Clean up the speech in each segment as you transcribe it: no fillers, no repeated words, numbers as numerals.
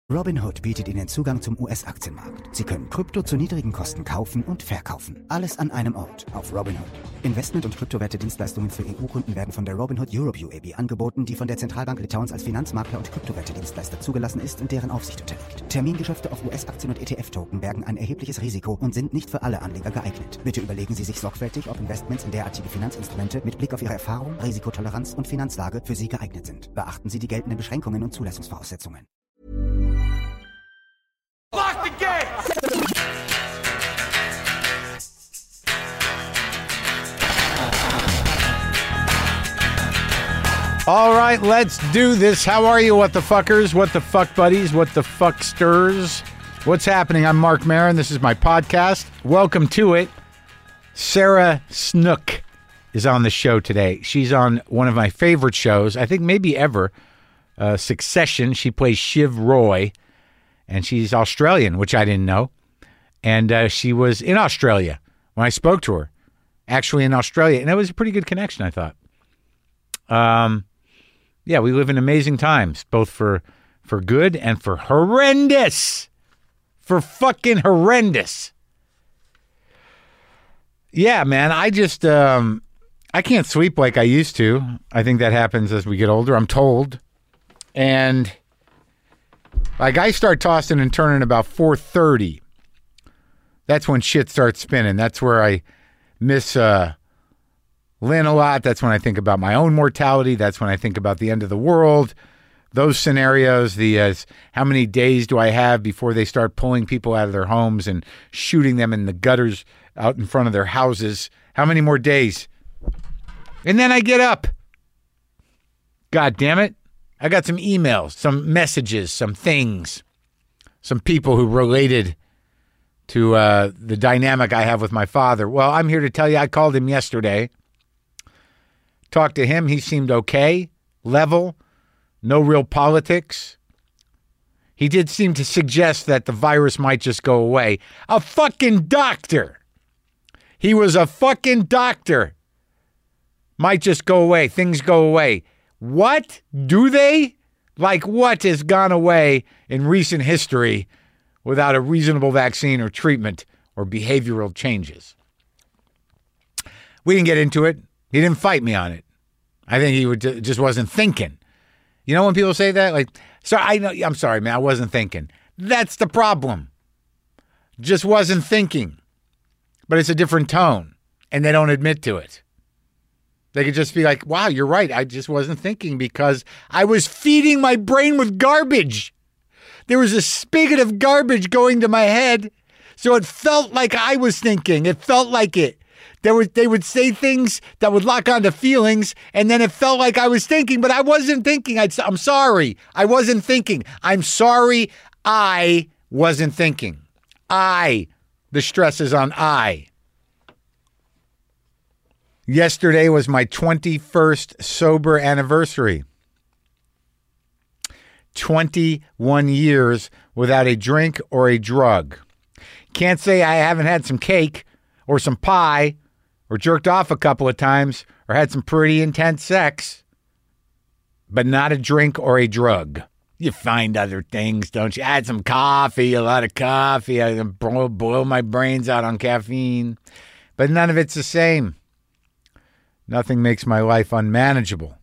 Robinhood bietet Ihnen Zugang zum US-Aktienmarkt. Sie können Krypto zu niedrigen Kosten kaufen und verkaufen. Alles an einem Ort auf Robinhood. Investment- und Kryptowerte-Dienstleistungen für EU-Kunden werden von der Robinhood Europe UAB angeboten, die von der Zentralbank Litauens als Finanzmakler und Kryptowerte-Dienstleister zugelassen ist und deren Aufsicht unterliegt. Termingeschäfte auf US-Aktien und ETF-Token bergen ein erhebliches Risiko und sind nicht für alle Anleger geeignet. Bitte überlegen Sie sich sorgfältig, ob Investments in derartige Finanzinstrumente mit Blick auf Ihre Erfahrung, Risikotoleranz und Finanzlage für Sie geeignet sind. Beachten Sie die geltenden Beschränkungen und Zulassungsvoraussetzungen. Lock the gate! All right, let's do this. How are you, what the fuckers, what the fuck buddies, what the fucksters? What's happening? I'm Mark Maron. This is my podcast. Welcome to it. Sarah Snook is on the show today. She's on one of my favorite shows, I think maybe ever, Succession. She plays Shiv Roy. And she's Australian, which I didn't know. And she was in Australia when I spoke to her, actually in Australia. And it was a pretty good connection, I thought. Yeah, we live in amazing times, both for good and for horrendous. For fucking horrendous. Yeah, man, I just, I can't sleep like I used to. I think that happens as we get older, I'm told. And like, I start tossing and turning about 4:30. That's when shit starts spinning. That's where I miss Lynn a lot. That's when I think about my own mortality. That's when I think about the end of the world. Those scenarios, how many days do I have before they start pulling people out of their homes and shooting them in the gutters out in front of their houses? How many more days? And then I get up. God damn it. I got some emails, some messages, some things, some people who related to the dynamic I have with my father. Well, I'm here to tell you, I called him yesterday, talked to him. He seemed okay, level, no real politics. He did seem to suggest that the virus might just go away. A fucking doctor. He was a fucking doctor. Might just go away. Things go away. What? Do they? Like, what has gone away in recent history without a reasonable vaccine or treatment or behavioral changes? We didn't get into it. He didn't fight me on it. I think he just wasn't thinking. You know when people say that? Like, I'm sorry, man, I wasn't thinking. That's the problem. Just wasn't thinking. But it's a different tone, and they don't admit to it. They could just be like, wow, you're right. I just wasn't thinking because I was feeding my brain with garbage. There was a spigot of garbage going to my head. So it felt like I was thinking. It felt like it. They would say things that would lock onto feelings. And then it felt like I was thinking, but I wasn't thinking. I'm sorry. I wasn't thinking. I'm sorry. I wasn't thinking. The stress is on I. Yesterday was my 21st sober anniversary. 21 years without a drink or a drug. Can't say I haven't had some cake or some pie or jerked off a couple of times or had some pretty intense sex, but not a drink or a drug. You find other things, don't you? I had some coffee, a lot of coffee. I boil my brains out on caffeine, but none of it's the same. Nothing makes my life unmanageable.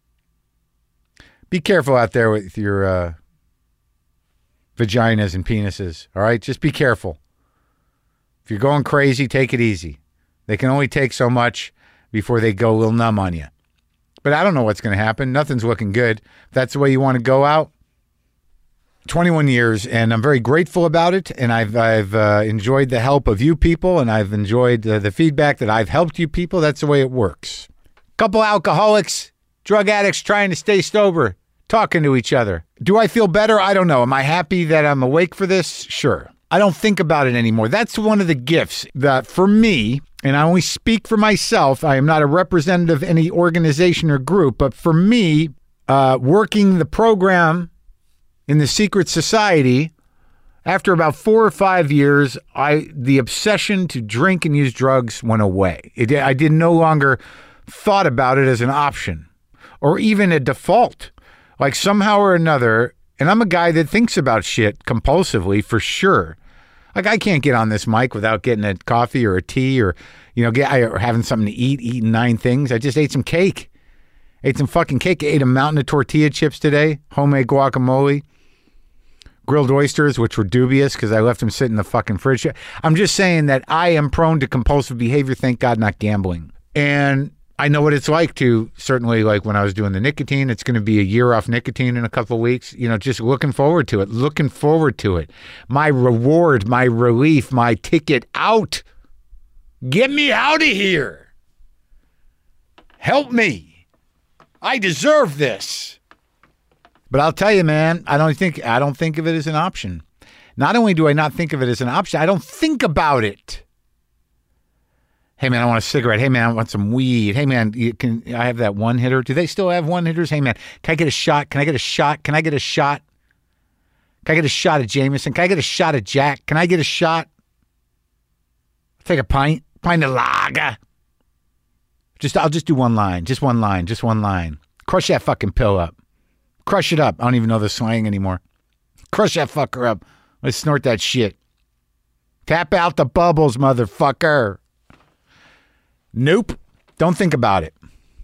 Be careful out there with your vaginas and penises, all right? Just be careful. If you're going crazy, take it easy. They can only take so much before they go a little numb on you. But I don't know what's going to happen. Nothing's looking good. If that's the way you want to go out, 21 years, and I'm very grateful about it, and I've enjoyed the help of you people, and I've enjoyed the feedback that I've helped you people. That's the way it works. Couple alcoholics, drug addicts trying to stay sober, talking to each other. Do I feel better? I don't know. Am I happy that I'm awake for this? Sure. I don't think about it anymore. That's one of the gifts that for me, and I only speak for myself, I am not a representative of any organization or group, but for me, working the program in the secret society, after about 4 or 5 years, the obsession to drink and use drugs went away. I did no longer thought about it as an option or even a default. Like somehow or another, And I'm a guy that thinks about shit compulsively for sure. Like, I can't get on this mic without getting a coffee or a tea or, or having something to eat, eating 9 things. I just ate some cake. Ate some fucking cake. Ate a mountain of tortilla chips today. Homemade guacamole. Grilled oysters, which were dubious because I left them sit in the fucking fridge. I'm just saying that I am prone to compulsive behavior. Thank God, not gambling. And I know what it's like to, certainly like when I was doing the nicotine, it's going to be a year off nicotine in a couple of weeks. Just looking forward to it. My reward, my relief, my ticket out. Get me out of here. Help me. I deserve this. But I'll tell you, man, I don't think of it as an option. Not only do I not think of it as an option, I don't think about it. Hey, man, I want a cigarette. Hey, man, I want some weed. Hey, man, I have that one hitter? Do they still have one hitters? Hey, man, can I get a shot? Can I get a shot? Can I get a shot? Can I get a shot of Jameson? Can I get a shot of Jack? Can I get a shot? Take a pint of lager. I'll just do one line. Just one line. Crush that fucking pill up. Crush it up. I don't even know the slang anymore. Crush that fucker up. Let's snort that shit. Tap out the bubbles, motherfucker. Nope. Don't think about it.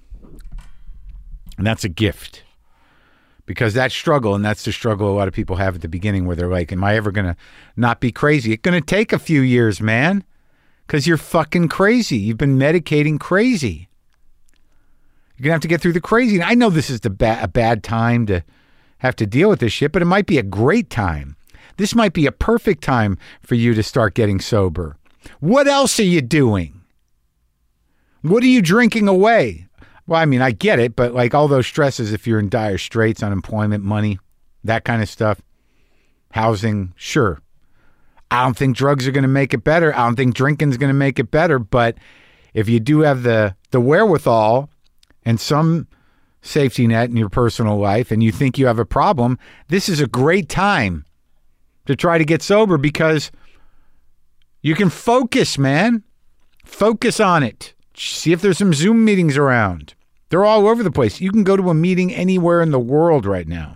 And that's a gift. Because that struggle, and that's the struggle a lot of people have at the beginning where they're like, am I ever going to not be crazy? It's going to take a few years, man. Because you're fucking crazy. You've been medicating crazy. You're going to have to get through the crazy. And I know this is a bad time to have to deal with this shit, but it might be a great time. This might be a perfect time for you to start getting sober. What else are you doing? What are you drinking away? Well, I mean, I get it, but like all those stresses, if you're in dire straits, unemployment, money, that kind of stuff, housing, sure. I don't think drugs are going to make it better. I don't think drinking's going to make it better. But if you do have the wherewithal and some safety net in your personal life and you think you have a problem, this is a great time to try to get sober because you can focus, man. Focus on it. See if there's some Zoom meetings around. They're all over the place. You can go to a meeting anywhere in the world right now.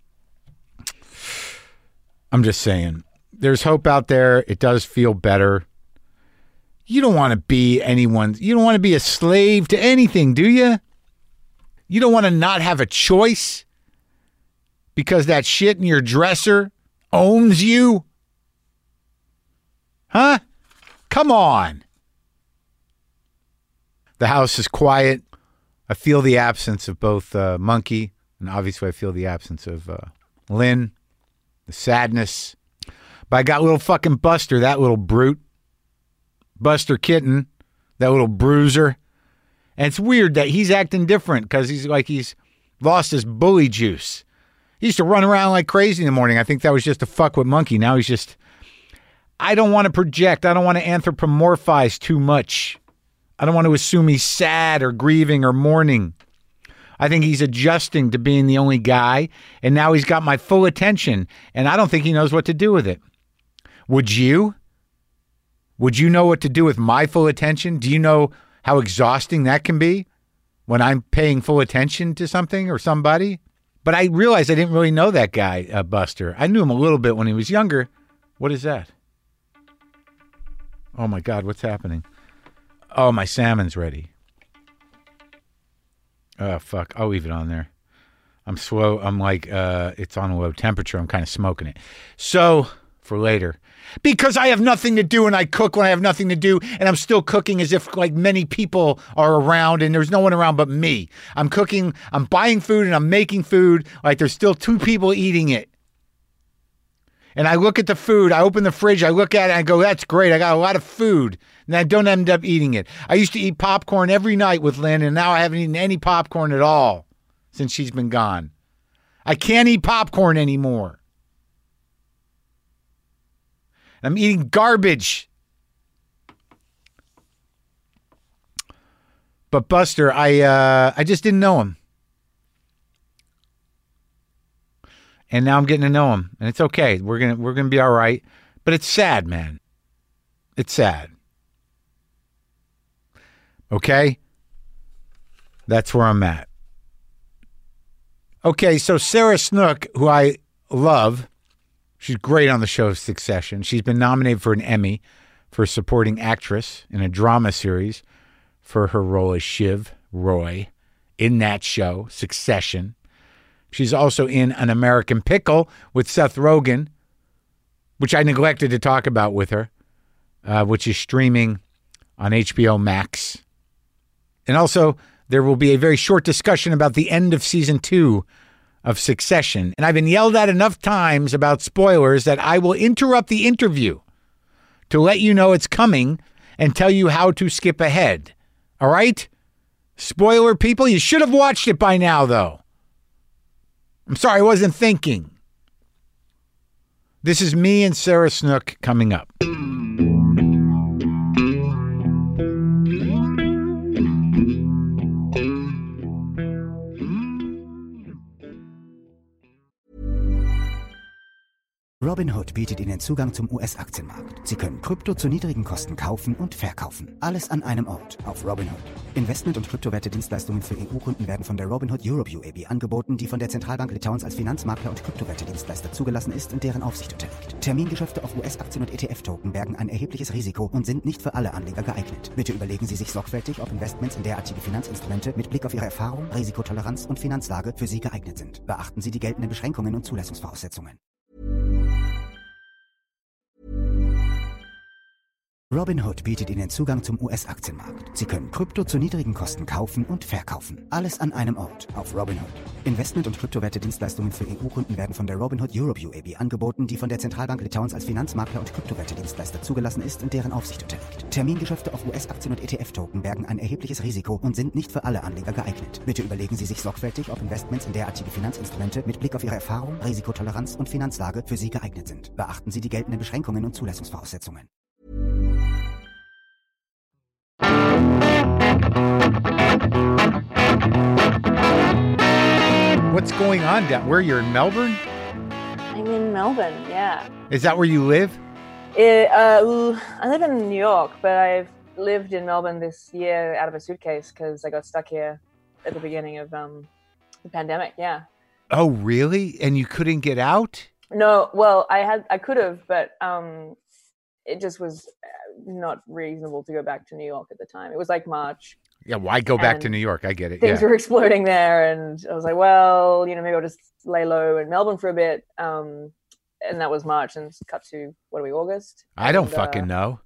I'm just saying. There's hope out there. It does feel better. You don't want to be you don't want to be a slave to anything, do you? You don't want to not have a choice because that shit in your dresser owns you? Huh? Come on. The house is quiet. I feel the absence of both Monkey, and obviously I feel the absence of Lynn, the sadness. But I got little fucking Buster, that little brute. Buster Kitten, that little bruiser. And it's weird that he's acting different because he's lost his bully juice. He used to run around like crazy in the morning. I think that was just to fuck with Monkey. Now he's just, I don't want to project. I don't want to anthropomorphize too much. I don't want to assume he's sad or grieving or mourning. I think he's adjusting to being the only guy, and now he's got my full attention, and I don't think he knows what to do with it. Would you? Would you know what to do with my full attention? Do you know how exhausting that can be when I'm paying full attention to something or somebody? But I realized I didn't really know that guy, Buster. I knew him a little bit when he was younger. What is that? Oh, my God, what's happening? Oh, my salmon's ready. Oh, fuck. I'll leave it on there. I'm slow. I'm like, it's on a low temperature. I'm kind of smoking it. So, for later. Because I have nothing to do and I cook when I have nothing to do and I'm still cooking as if like many people are around and there's no one around but me. I'm cooking, I'm buying food and I'm making food like there's still 2 people eating it. And I look at the food, I open the fridge, I look at it and I go, that's great, I got a lot of food. And I don't end up eating it. I used to eat popcorn every night with Lynn and now I haven't eaten any popcorn at all since she's been gone. I can't eat popcorn anymore. I'm eating garbage. But Buster, I just didn't know him. And now I'm getting to know him. And it's okay. We're gonna be all right. But it's sad, man. It's sad. Okay? That's where I'm at. Okay, so Sarah Snook, who I Love. She's great on the show Succession. She's been nominated for an Emmy for supporting actress in a drama series for her role as Shiv Roy in that show, Succession. She's also in An American Pickle with Seth Rogen, which I neglected to talk about with her, which is streaming on HBO Max. And also, there will be a very short discussion about the end of season 2 of Succession. And I've been yelled at enough times about spoilers that I will interrupt the interview to let you know it's coming and tell you how to skip ahead. All right? Spoiler people, you should have watched it by now, though. I'm sorry, I wasn't thinking. This is me and Sarah Snook coming up. Robinhood bietet Ihnen Zugang zum US-Aktienmarkt. Sie können Krypto zu niedrigen Kosten kaufen und verkaufen. Alles an einem Ort auf Robinhood. Investment- und Kryptowerte-Dienstleistungen für EU-Kunden werden von der Robinhood Europe UAB angeboten, die von der Zentralbank Litauens als Finanzmakler und Kryptowerte-Dienstleister zugelassen ist und deren Aufsicht unterliegt. Termingeschäfte auf US-Aktien und ETF-Token bergen ein erhebliches Risiko und sind nicht für alle Anleger geeignet. Bitte überlegen Sie sich sorgfältig, ob Investments in derartige Finanzinstrumente mit Blick auf Ihre Erfahrung, Risikotoleranz und Finanzlage für Sie geeignet sind. Beachten Sie die geltenden Beschränkungen und Zulassungsvoraussetzungen. Robinhood bietet Ihnen Zugang zum US-Aktienmarkt. Sie können Krypto zu niedrigen Kosten kaufen und verkaufen. Alles an einem Ort auf Robinhood. Investment- und Kryptowerte-Dienstleistungen für EU-Kunden werden von der Robinhood Europe UAB angeboten, die von der Zentralbank Litauens als Finanzmakler und Kryptowerte-Dienstleister zugelassen ist und deren Aufsicht unterliegt. Termingeschäfte auf US-Aktien und ETF-Token bergen ein erhebliches Risiko und sind nicht für alle Anleger geeignet. Bitte überlegen Sie sich sorgfältig, ob Investments in derartige Finanzinstrumente mit Blick auf Ihre Erfahrung, Risikotoleranz und Finanzlage für Sie geeignet sind. Beachten Sie die geltenden Beschränkungen und Zulassungsvoraussetzungen. What's going on down where you're in Melbourne? I'm in Melbourne, yeah. Is that where you live? I live in New York, but I've lived in Melbourne this year out of a suitcase because I got stuck here at the beginning of the pandemic, yeah. Oh, really? And you couldn't get out? No, well, I could have, but it just was not reasonable to go back to New York at the time. It was like March. Yeah, why go back to New York? I get it. Things were exploding there, and I was like, well, maybe I'll just lay low in Melbourne for a bit. And that was March, and it's cut to, what are we, August? I don't fucking know.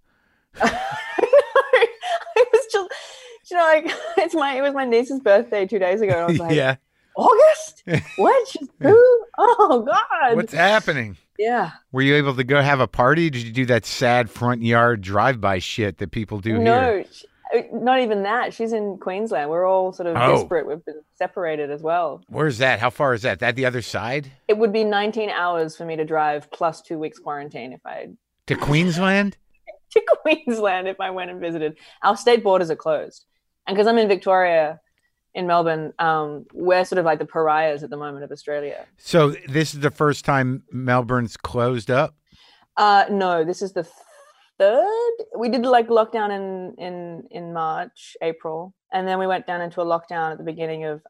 I was just, like, it was my niece's birthday 2 days ago, and I was like, yeah. August? What? She's 2? Oh, God. What's happening? Yeah. Were you able to go have a party? Did you do that sad front yard drive-by shit that people do here? No, not even that. She's in Queensland. We're all sort of disparate. We've been separated as well. Where's that? How far is that? That the other side? It would be 19 hours for me to drive plus 2 weeks quarantine if I... To Queensland? To Queensland if I went and visited. Our state borders are closed. And because I'm in Victoria... in Melbourne, we're sort of like the pariahs at the moment of Australia. So this is the first time Melbourne's closed up? No, this is the third. We did like lockdown in March, April, and then we went down into a lockdown at the beginning of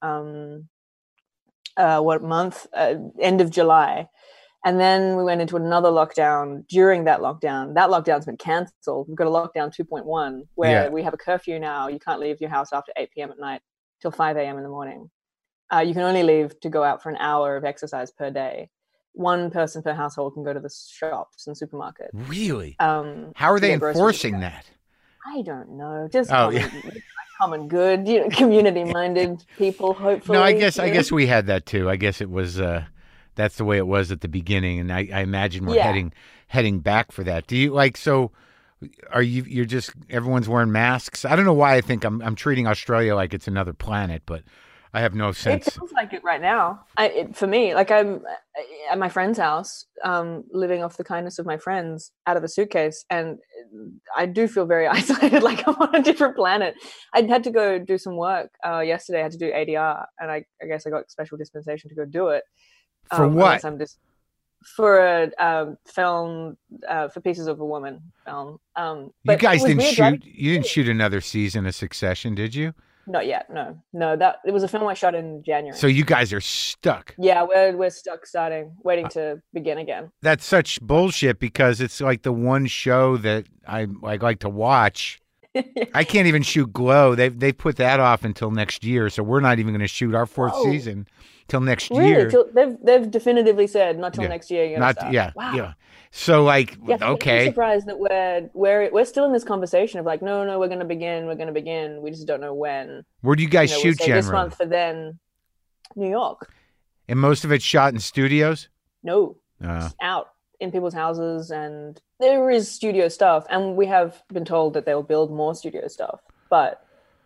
end of July. And then we went into another lockdown during that lockdown. That lockdown's been cancelled. We've got a lockdown 2.1 where we have a curfew now. You can't leave your house after 8 p.m. at night till 5 a.m. in the morning. You can only leave to go out for an hour of exercise per day. One person per household can go to the shops and supermarkets. Really? How are they enforcing that? I don't know. Just common good, community-minded people, hopefully. No, I guess we had that too. I guess it was that's the way it was at the beginning, and I imagine we're heading back for that. Do you you're just everyone's wearing masks? I don't know why I think I'm treating Australia like it's another planet, but I have no sense. It feels like it right now. For me, like I'm at my friend's house, living off the kindness of my friends out of a suitcase, and I do feel very isolated, like I'm on a different planet. I had to go do some work yesterday. I had to do ADR, and I guess I got special dispensation to go do it. For what? For a film, for Pieces of a Woman film. You guys didn't shoot. You didn't shoot another season of Succession, did you? Not yet. No. That it was a film I shot in January. So you guys are stuck. Yeah, we're stuck waiting to begin again. That's such bullshit because it's like the one show that I like to watch. I can't even shoot Glow. They put that off until next year, so we're not even going to shoot our fourth season till next year. They've definitively said not till next year. You're gonna start. Yeah, wow. yeah. So like, okay. I'm surprised that we're still in this conversation of like, no, we're going to begin. We just don't know when. Where do you guys shoot generally? This month for then, New York. And most of it's shot in studios? No, it's out in people's houses, and there is studio stuff, and we have been told that they'll build more studio stuff, but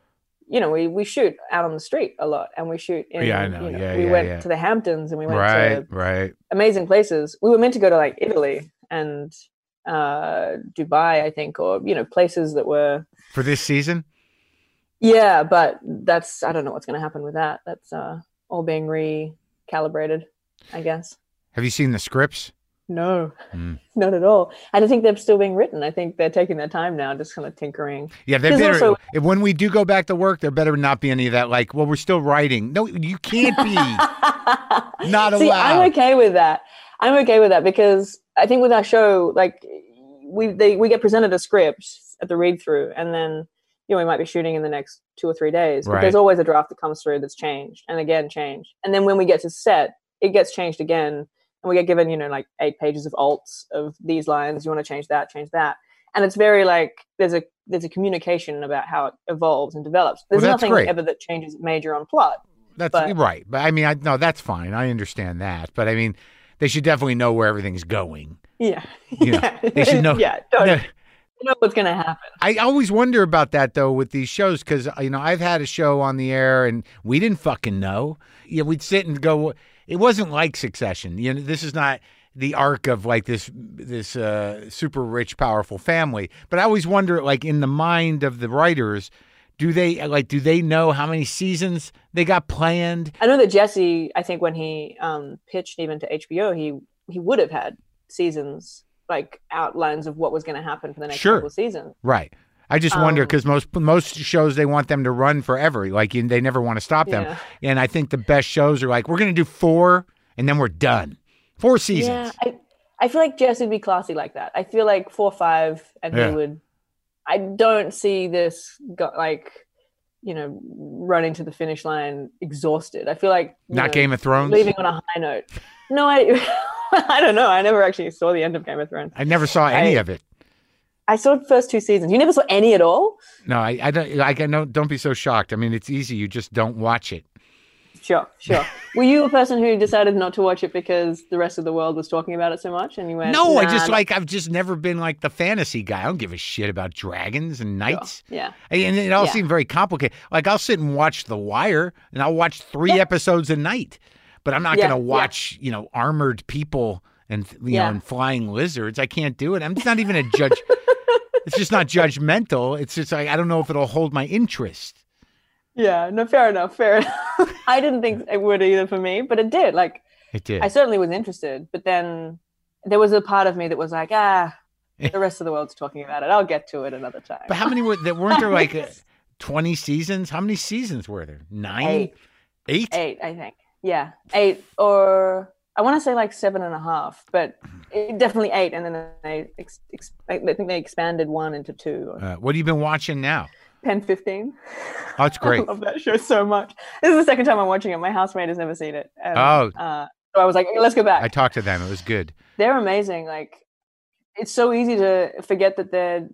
we shoot out on the street a lot, and we shoot in. Yeah, I know. We went to the Hamptons, and we went to amazing places. We were meant to go to like Italy and Dubai, I think, or places that were for this season. Yeah, but I don't know what's going to happen with that. That's all being recalibrated, I guess. Have you seen the scripts? No, not at all. I don't think they're still being written. I think they're taking their time now, just kind of tinkering. Yeah, they better. When we do go back to work, there better not be any of that. Like, well, we're still writing. No, you can't be. Not allowed. See, I'm okay with that because I think with our show, like, we get presented a script at the read through, and then we might be shooting in the next 2 or 3 days. But there's always a draft that comes through that's changed, and again changed, and then when we get to set, it gets changed again. And we get given, like 8 pages of alts of these lines. You want to change that. And it's very like, there's a communication about how it evolves and develops. There's nothing ever that changes major on plot. That's right. But I mean, no, that's fine. I understand that. But I mean, they should definitely know where everything's going. Yeah. They should know. Yeah. Totally. You know what's going to happen. I always wonder about that though with these shows, because I've had a show on the air and we didn't fucking know. We'd sit and go. It wasn't like Succession. This is not the arc of like this super rich, powerful family. But I always wonder, like, in the mind of the writers, do they know how many seasons they got planned? I know that Jesse, I think when he pitched even to HBO, he would have had seasons, like outlines of what was going to happen for the next couple of seasons. Right. I just wonder because most shows, they want them to run forever. Like they never want to stop them. Yeah. And I think the best shows are like, we're going to do 4 and then we're done. 4 seasons. Yeah, I feel like Jess would be classy like that. I feel like 4 or 5 and he would. I don't see this running to the finish line exhausted. I feel like not Game of Thrones, leaving on a high note. No, I don't know. I never actually saw the end of Game of Thrones. I never saw any of it. I saw the first 2 seasons. You never saw any at all? No, I don't. Don't be so shocked. I mean, it's easy. You just don't watch it. Sure. Were you a person who decided not to watch it because the rest of the world was talking about it so much, and you went? No, I've just never been like the fantasy guy. I don't give a shit about dragons and knights. Sure. Yeah, and it all seemed very complicated. Like I'll sit and watch The Wire, and I'll watch 3 episodes a night, but I'm not going to watch armored people and and flying lizards. I can't do it. I'm just not even a judge. It's just not judgmental. It's just like, I don't know if it'll hold my interest. Yeah, no, fair enough. I didn't think it would either for me, but it did. Like, it did. I certainly was interested, but then there was a part of me that was like, the rest of the world's talking about it. I'll get to it another time. But how many weren't there like 20 seasons? How many seasons were there? 9? 8? 8, I think. Yeah, 8 or... I want to say like 7.5, but definitely 8. And then I think they expanded 1 into 2. What have you been watching now? Pen 15. Oh, it's great. I love that show so much. This is the second time I'm watching it. My housemate has never seen it. And, so I was like, let's go back. I talked to them. It was good. They're amazing. Like, it's so easy to forget that they're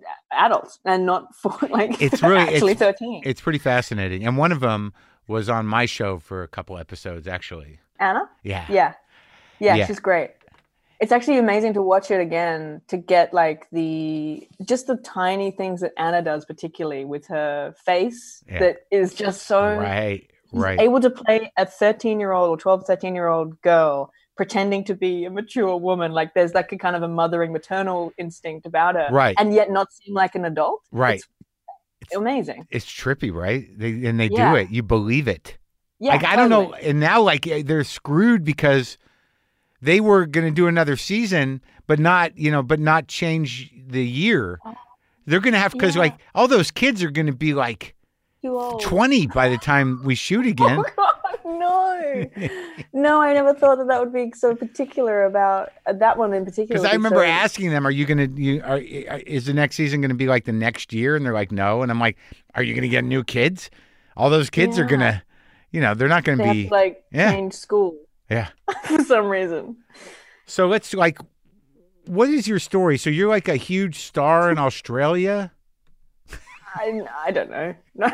adults and not it's really, actually 13. It's pretty fascinating. And one of them was on my show for a couple episodes, actually. Anna? Yeah, she's great. It's actually amazing to watch it again, to get like the tiny things that Anna does, particularly with her face, that is just so right. able to play a 13-year-old or 12, 13-year-old girl pretending to be a mature woman. Like there's like a kind of a mothering, maternal instinct about her, right? And yet not seem like an adult, right? It's amazing. It's trippy, right? They do it. You believe it. Yeah, like, I don't know. And now like they're screwed because they were going to do another season, but not change the year. They're going to have, because like all those kids are going to be like you old? 20 by the time we shoot again. Oh God, no. No, I never thought that would be so particular about that one in particular. Because I remember asking them, "Are you going to? Is the next season going to be like the next year?" And they're like, "No." And I'm like, "Are you going to get new kids? All those kids are going to, they're not going to be have to, change school." Yeah. For some reason. So let's what is your story? So you're like a huge star in Australia? I don't know. No,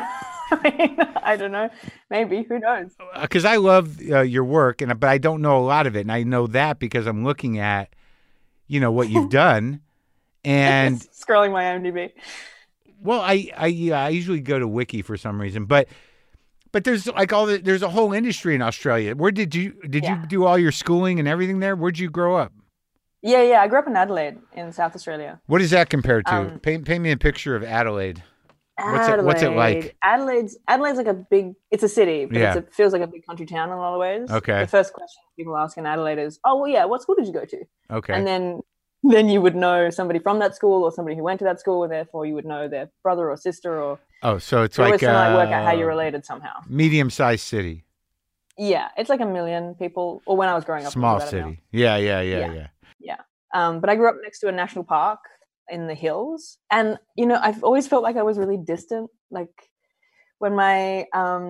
I don't know. Maybe, who knows? Because I love your work, but I don't know a lot of it, and I know that because I'm looking at, what you've done, and scrolling my IMDb. Well, I usually go to Wiki for some reason, but there's there's a whole industry in Australia. Where did you do all your schooling and everything there? Where'd you grow up? Yeah. I grew up in Adelaide in South Australia. What does that compare to? Paint me a picture of Adelaide. What's it like? Adelaide's like it's a city, but it feels like a big country town in a lot of ways. Okay. The first question people ask in Adelaide is, "Oh, well, yeah, what school did you go to?" Okay. And then you would know somebody from that school or somebody who went to that school, and therefore you would know their brother or sister or. Oh, so it's like work out how you're related somehow. Medium-sized city. Yeah, it's like 1 million people. Or when I was growing up, small city. Yeah. Yeah. But I grew up next to a national park in the hills, and I've always felt like I was really distant. Like when my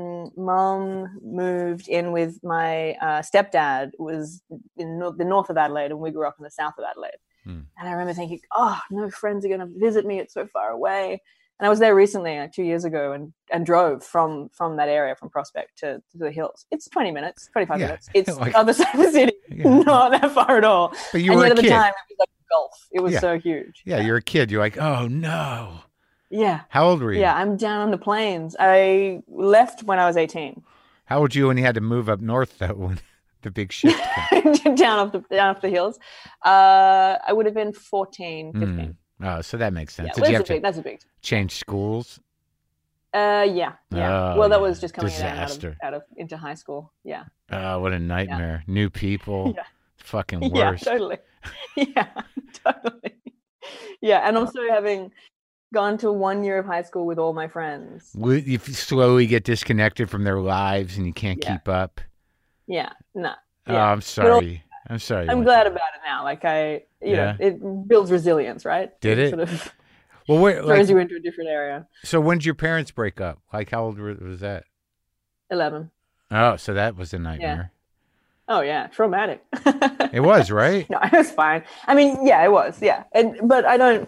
mom moved in with my stepdad, was in the north of Adelaide, and we grew up in the south of Adelaide. And I remember thinking, oh, no friends are going to visit me, it's so far away. And I was there recently, 2 years ago, and drove from that area, from Prospect to the hills. It's 20 minutes, 25 minutes. It's other side of the city, not that far at all. But you were a kid. At the time, it was like golf. It was so huge. Yeah, you're a kid. You're like, oh, no. Yeah. How old were you? Yeah, I'm down on the plains. I left when I was 18. How old were you when you had to move up north, though, when the big shift came? down off the hills? I would have been 14, 15. Oh, so that makes sense. Yeah, Did you that's a big change schools? Yeah. Oh, well, that was just coming out of into high school. Yeah. Oh, what a nightmare. New people. Yeah. Fucking worse. Yeah, totally. Yeah, totally. Yeah, and also having gone to 1 year of high school with all my friends. You slowly get disconnected from their lives and you can't keep up. Yeah, no. Oh, I'm sorry. I'm sorry. I'm glad about it now. Like it builds resilience, right? Did it? Sort of well, throws you into a different area. So when did your parents break up? Like how old was that? 11. Oh, so that was a nightmare. Oh yeah, traumatic. It was, right? No, it was fine. I mean, yeah, it was, yeah. But I don't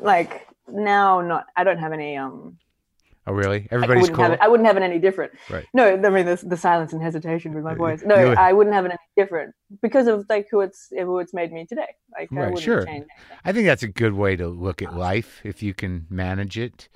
I don't have any Oh really? Everybody's cool. I wouldn't have it any different. Right. No, I mean the silence and hesitation with my voice. No, I wouldn't have it any different because of who it's made me today. Like I wouldn't change anything. I think that's a good way to look at life if you can manage it.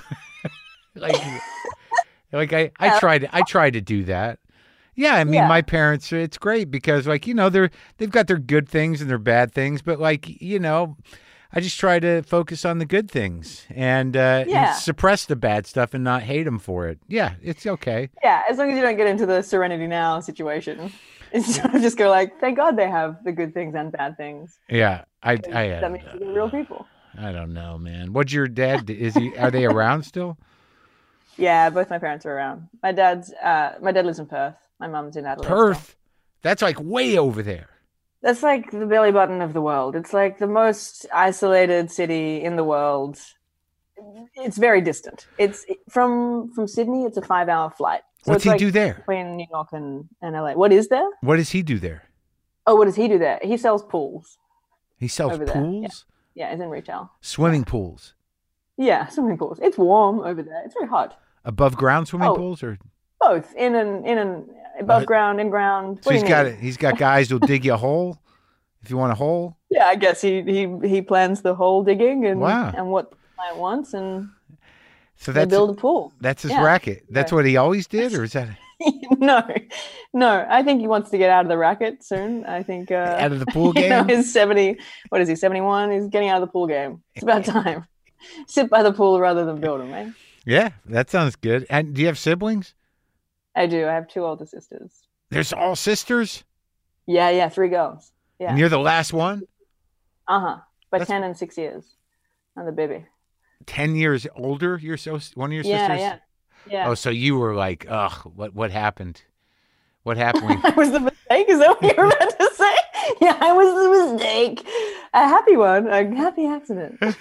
I try to do that. Yeah, I mean my parents, it's great because they've got their good things and their bad things, but I just try to focus on the good things and suppress the bad stuff and not hate them for it. Yeah, it's okay. Yeah, as long as you don't get into the Serenity Now situation. It's just go like, thank God they have the good things and bad things. Yeah, that means they're real people. I don't know, man. What's your dad? Are they around still? Yeah, both my parents are around. My dad lives in Perth. My mom's in Adelaide. Perth? That's like way over there. That's like the belly button of the world. It's like the most isolated city in the world. It's very distant. It's from Sydney. It's a 5-hour flight. So What's he do there? Between New York and LA. What is there? What does he do there? Oh, what does he do there? He sells pools. He sells pools? Yeah, he's in retail. Swimming pools? Yeah, swimming pools. It's warm over there. It's very hot. Above ground swimming pools or? Both. In an above ground, in ground. So he's got guys who'll dig you a hole if you want a hole? Yeah, I guess he plans the hole digging and what the client wants, and so they build a pool. That's his racket. That's what he always did, or is that? No. I think he wants to get out of the racket soon. I think out of the pool game. He's 70. What is he? 71. He's getting out of the pool game. It's about time. Sit by the pool rather than build them, eh? Yeah, that sounds good. And do you have siblings? I do. I have 2 older sisters. There's all sisters? Yeah, 3 girls. Yeah. And you're the last one? By 10 and 6 years. I'm the baby. 10 years older? One of your sisters? Yeah. Yeah. Oh, so you were like, ugh, what happened? What happened? I was the mistake. Is that what you were about to say? Yeah, I was the mistake. A happy one, a happy accident. Well,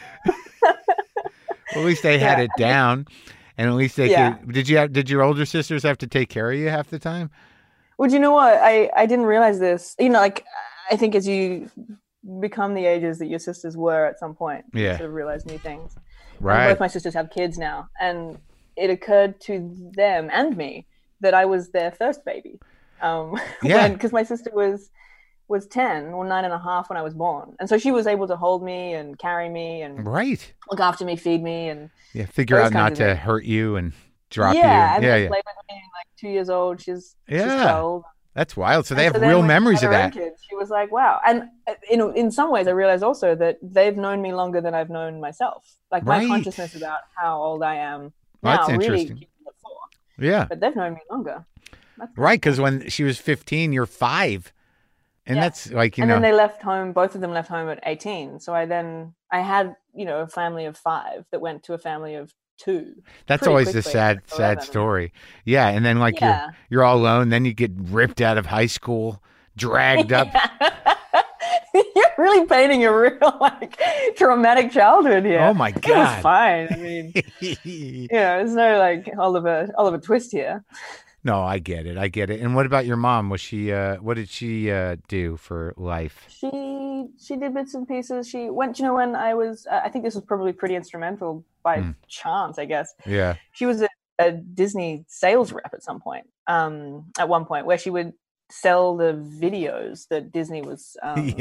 at least they had it down, and at least they could. Did your older sisters have to take care of you half the time? Well, do you know what? I didn't realize this. You know, like I think as you become the ages that your sisters were at some point, you sort of realize new things. Right. And both my sisters have kids now, and it occurred to them and me that I was their first baby. Because my sister was 10 or 9.5 when I was born, and so she was able to hold me and carry me and look after me, feed me, and figure out not to hurt you and drop you. And play with me. Like 2 years old, she's 12. That's wild. So they have real memories of that. Kids, she was like, wow. And in some ways, I realized also that they've known me longer than I've known myself. Like my consciousness about how old I am now really keeps me at 4. Yeah, but they've known me longer. Right, because when she was 15, you're 5. And that's like, and then they left home, both of them left home at 18. So I had, a family of 5 that went to a family of 2. That's always the sad story. Yeah. And then like you're all alone. Then you get ripped out of high school, dragged up. You're really painting a real traumatic childhood here. Oh my God. It was fine. I mean, there's no Oliver Twist here. No, I get it. And what about your mom? Was she? What did she do for life? She did bits and pieces. She went. When I was, I think this was probably pretty instrumental by chance, I guess. Yeah. She was a Disney sales rep at some point. At one point, where she would sell the videos that Disney was.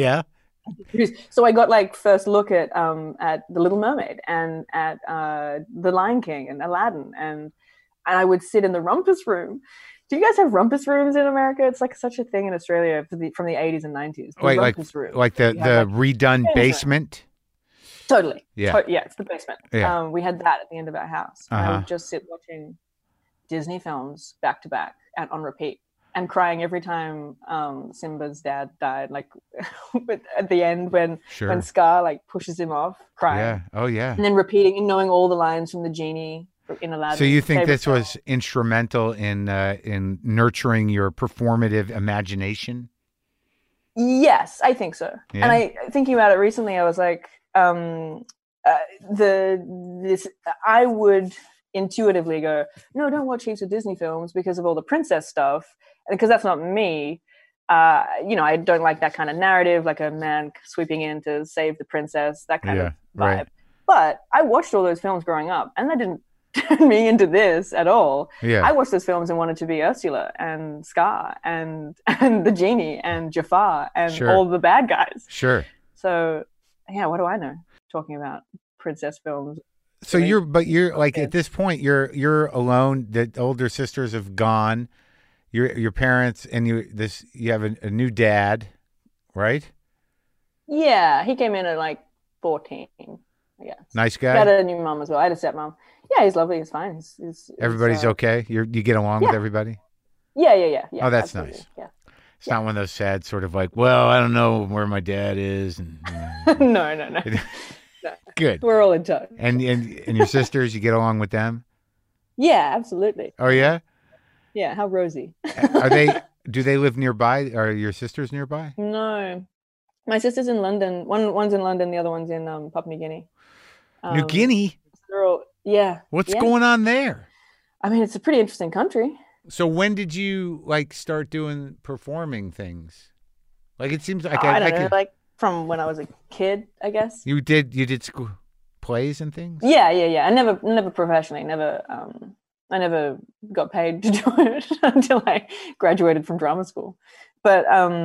So I got first look at The Little Mermaid and at The Lion King and Aladdin and I would sit in the rumpus room. Do you guys have rumpus rooms in America? It's such a thing in Australia from the 80s and 90s. Wait, like the redone basement? Totally. Yeah. It's the basement. Yeah. We had that at the end of our house. I would just sit watching Disney films back to back and on repeat and crying every time Simba's dad died. At the end when Scar pushes him off, crying. Yeah. Oh yeah. And then repeating and knowing all the lines from the genie. In Aladdin. So you think this was instrumental in nurturing your performative imagination? Yes, I think so. Yeah. And thinking about it recently, I was like, I would intuitively go, no, don't watch heaps of Disney films because of all the princess stuff, because that's not me. I don't like that kind of narrative, like a man sweeping in to save the princess, that kind of vibe. Right. But I watched all those films growing up, and that didn't turn me into this at all. Yeah. I watched those films and wanted to be Ursula and Scar and the genie and Jafar and all the bad guys. Sure. So what do I know? Talking about princess films. So you're at this point you're alone. The older sisters have gone. Your parents and you have a new dad, right? Yeah, he came in at 14. Yeah. Nice guy. I had a new mom as well. I had a stepmom. Yeah, he's lovely. He's fine. Everybody's okay? You get along with everybody? Yeah. Oh, that's absolutely. nice. Yeah. It's not one of those sad sort of well, I don't know where my dad is. And, No. No. Good. We're all in touch. And your sisters, you get along with them? Yeah, absolutely. Oh, yeah? Yeah, how rosy. Do they live nearby? Are your sisters nearby? No. My sister's in London. One's in London, the other one's in Papua New Guinea. New Guinea? What's going on there? I mean, it's a pretty interesting country. So when did you start doing performing things? It seems like I don't know, from when I was a kid, I guess. You did school plays and things? Yeah. I never professionally, I never got paid to do it until I graduated from drama school. But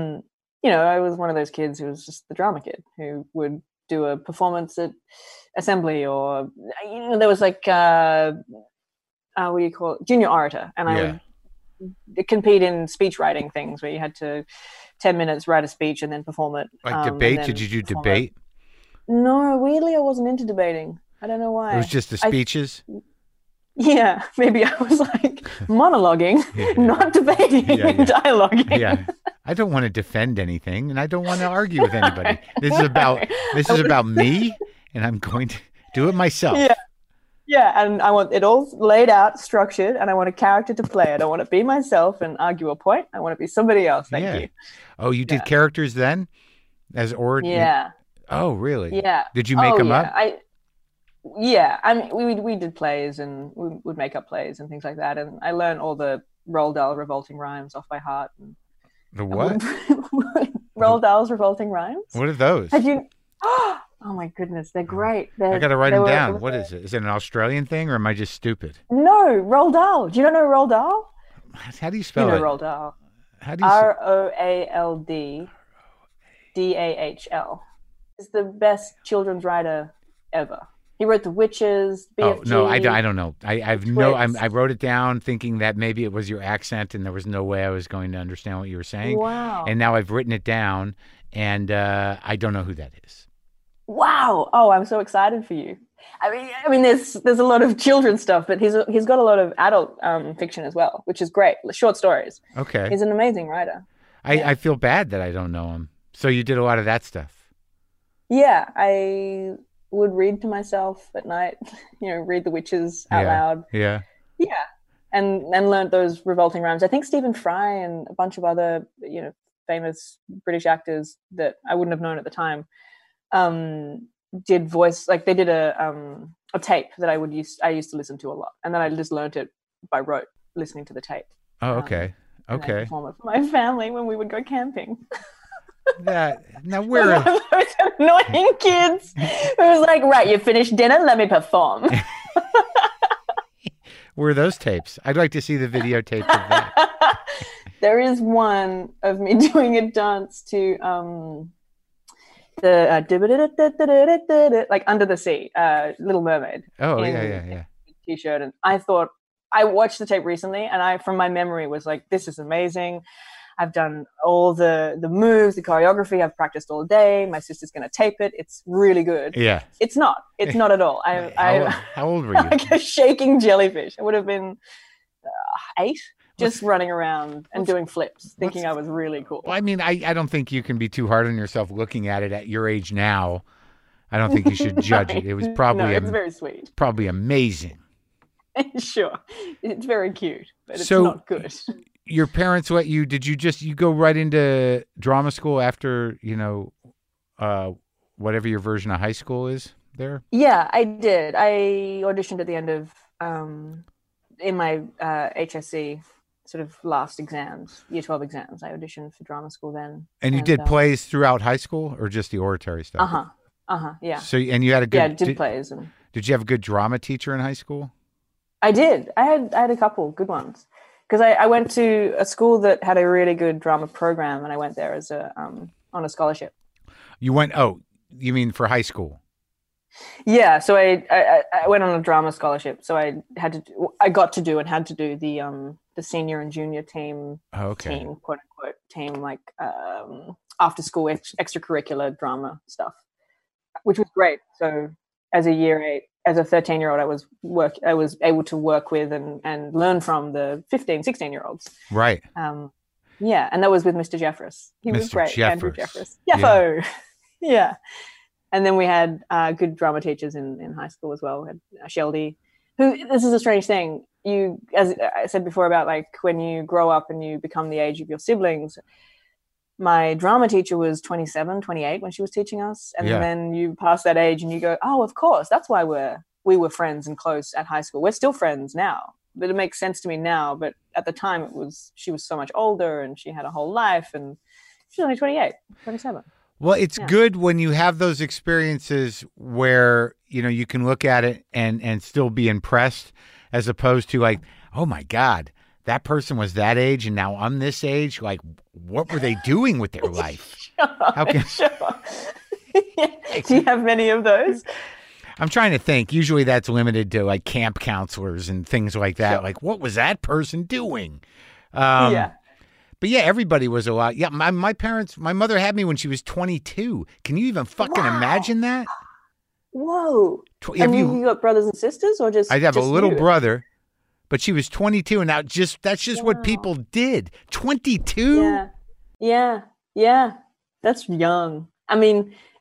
I was one of those kids who was just the drama kid who would do a performance at assembly, or there was what do you call it, junior orator, and I would compete in speech writing things where you had to 10 minutes write a speech and then perform it. Debate? Did you do debate? No, weirdly I wasn't into debating. I don't know why. It was just the speeches? Yeah, maybe I was monologuing, not debating, dialoguing. Yeah. I don't want to defend anything, and I don't want to argue with anybody. This is about me, and I'm going to do it myself. Yeah. Yeah, and I want it all laid out, structured, and I want a character to play. I don't want to be myself and argue a point. I want to be somebody else. Thank you. Oh, you did characters then? Yeah. Oh, really? Yeah. Did you make them up? I mean, we did plays and we would make up plays and things like that. And I learned all the Roald Dahl revolting rhymes off by heart. And the what? Roald Dahl's revolting rhymes. What are those? Had you? Oh my goodness, they're great. I got to write them down. What is it? Is it an Australian thing, or am I just stupid? No, Roald Dahl. Do you not know Roald Dahl? How do you spell it? Roald Dahl. How do you ROALDDAHL. He's the best children's writer ever. He wrote The Witches, BFG. Oh no, I don't know. I wrote it down thinking that maybe it was your accent, and there was no way I was going to understand what you were saying. Wow. And now I've written it down, and I don't know who that is. Wow. Oh, I'm so excited for you. I mean, there's a lot of children's stuff, but he's got a lot of adult fiction as well, which is great. Short stories. Okay. He's an amazing writer. I feel bad that I don't know him. So you did a lot of that stuff. Yeah, I would read to myself at night, read The Witches out loud. Yeah. Yeah. And learned those revolting rhymes. I think Stephen Fry and a bunch of other, famous British actors that I wouldn't have known at the time did voice, like they did a tape that I used to listen to a lot. And then I just learned it by rote, listening to the tape. Oh, okay. Okay. And perform it for my family when we would go camping. Now we're those annoying kids who was like, right, you finished dinner, let me perform. Where are those tapes? I'd like to see the videotape of that. There is one of me doing a dance to the like Under the Sea, Little Mermaid. Oh, yeah. T-shirt, and I watched the tape recently, and from my memory was like, this is amazing. I've done all the moves, the choreography. I've practiced all day. My sister's going to tape it. It's really good. Yeah. It's not at all. How old were you? Like a shaking jellyfish. I would have been 8, just running around and doing flips, thinking I was really cool. Well, I mean, I don't think you can be too hard on yourself looking at it at your age now. I don't think you should judge it. It was probably it's very sweet. It's probably amazing. Sure. It's very cute, but it's not good. Your parents let you, did you go right into drama school after, whatever your version of high school is there? Yeah, I did. I auditioned at the end of, in my HSC sort of last exams, year 12 exams. I auditioned for drama school then. And you did plays throughout high school or just the oratory stuff? Yeah. So, and you had a good... Yeah, did plays. Did you have a good drama teacher in high school? I did. I had a couple good ones. Because I went to a school that had a really good drama program, and I went there as on a scholarship. You went? Oh, you mean for high school? Yeah. So I went on a drama scholarship. So I got to do the senior and junior team, team, quote unquote team, like after school extracurricular drama stuff, which was great. So as a year 8. As a 13-year-old, I was able to work with and learn from the 15, 16-year-olds. Right. Yeah, and that was with Mr. Jeffress. He was great, Jeffress. Andrew Jeffress. Jeffo! Yeah. And then we had good drama teachers in high school as well. We had Sheldy, who, this is a strange thing. As I said before about like when you grow up and you become the age of your siblings, my drama teacher was 27, 28 when she was teaching us. And then you pass that age and you go, oh, of course, that's why we were friends and close at high school. We're still friends now. But it makes sense to me now. But at the time, she was so much older and she had a whole life. And she's only 28, 27. Well, it's good when you have those experiences where, you can look at it and still be impressed, as opposed to like, oh, my God. That person was that age, and now I'm this age. Like, what were they doing with their life? Sure. Do you have many of those? I'm trying to think. Usually that's limited to like camp counselors and things like that. Sure. Like, what was that person doing? But yeah, everybody was a lot. Yeah, my mother had me when she was 22. Can you even fucking imagine that? Whoa. And you got brothers and sisters, or just? I have just a little you? brother. But she was 22, and now that's just what people did. 22? Yeah. That's young. I mean,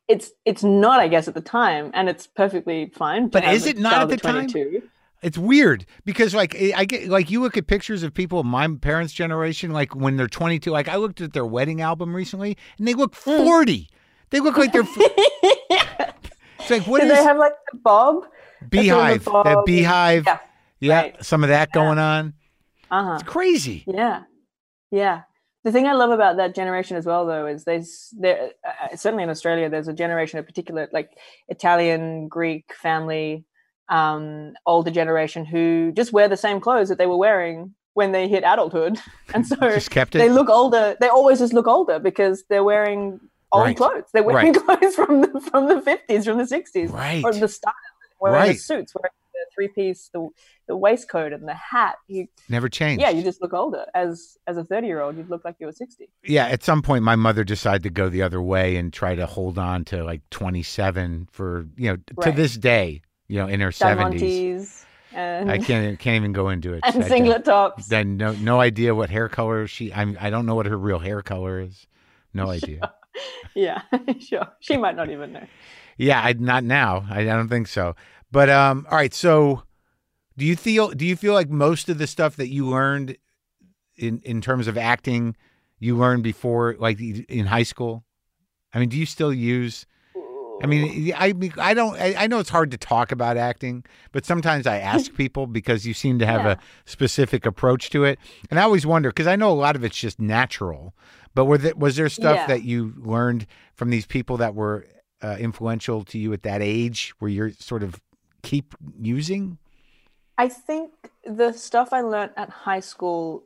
it's not, I guess, at the time, and it's perfectly fine. But is it not at the time? It's weird because like I get like you look at pictures of people of my parents' generation, like when they're 22. Like I looked at their wedding album recently, and they look 40. They look like they're. It's like what Do is they have like the bob? beehive? The beehive. Yeah, right. some of that going on. Uh-huh. It's crazy. Yeah. The thing I love about that generation as well, though, is there certainly in Australia, there's a generation of particular, like Italian, Greek family, older generation who just wear the same clothes that they were wearing when they hit adulthood, and so Just kept it? they look older. They always just look older because they're wearing old Right. clothes. They're wearing clothes from the 50s, from the 60s, Right. or the style, wearing Right. the suits, wearing the three-piece, the waistcoat and the hat. Never changed. Yeah, you just look older. As a 30-year-old, you'd look like you were 60. Yeah, at some point, my mother decided to go the other way and try to hold on to like 27 for to Right. this day. In her 70s. Diamantes and I can't even go into it. and I singlet tops. Then no idea what hair color I don't know what her real hair color is. No idea. Yeah, sure. She might not even know. Yeah, not now. I don't think so. But all right. So, do you feel like most of the stuff that you learned in terms of acting, you learned before, like in high school? I mean, do you still use? I mean, I don't. I know it's hard to talk about acting, but sometimes I ask people because you seem to have a specific approach to it, and I always wonder because I know a lot of it's just natural. But was there stuff that you learned from these people that were influential to you at that age, where you're sort of keep using? I think the stuff I learned at high school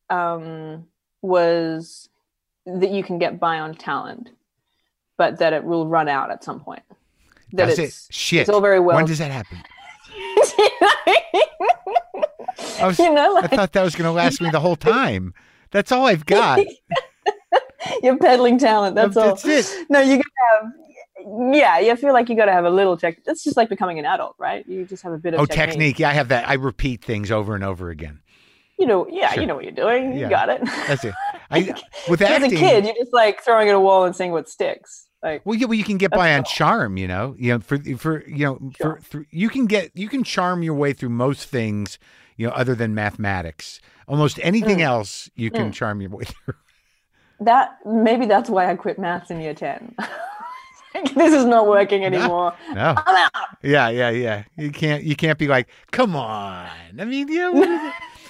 was that you can get by on talent, but that it will run out at some point. That's it. Shit. It's all very well. When does that happen? I like, thought that was going to last me the whole time. That's all I've got. You're peddling talent. That's all. That's it. No, you gotta have. Yeah, you feel like you got to have a little tech. It's just like becoming an adult, right? You just have a bit of technique. Yeah, I have that. I repeat things over and over again. You know what you're doing. Yeah. You got it. That's it. With acting, as a kid, you're just like throwing at a wall and seeing what sticks. Like, well, you can get by on charm. You can charm your way through most things. Other than mathematics, almost anything else you can charm your way through. Maybe that's why I quit maths in year 10. This is not working anymore. No. I'm out. Yeah. You can't be like, come on. I mean, No,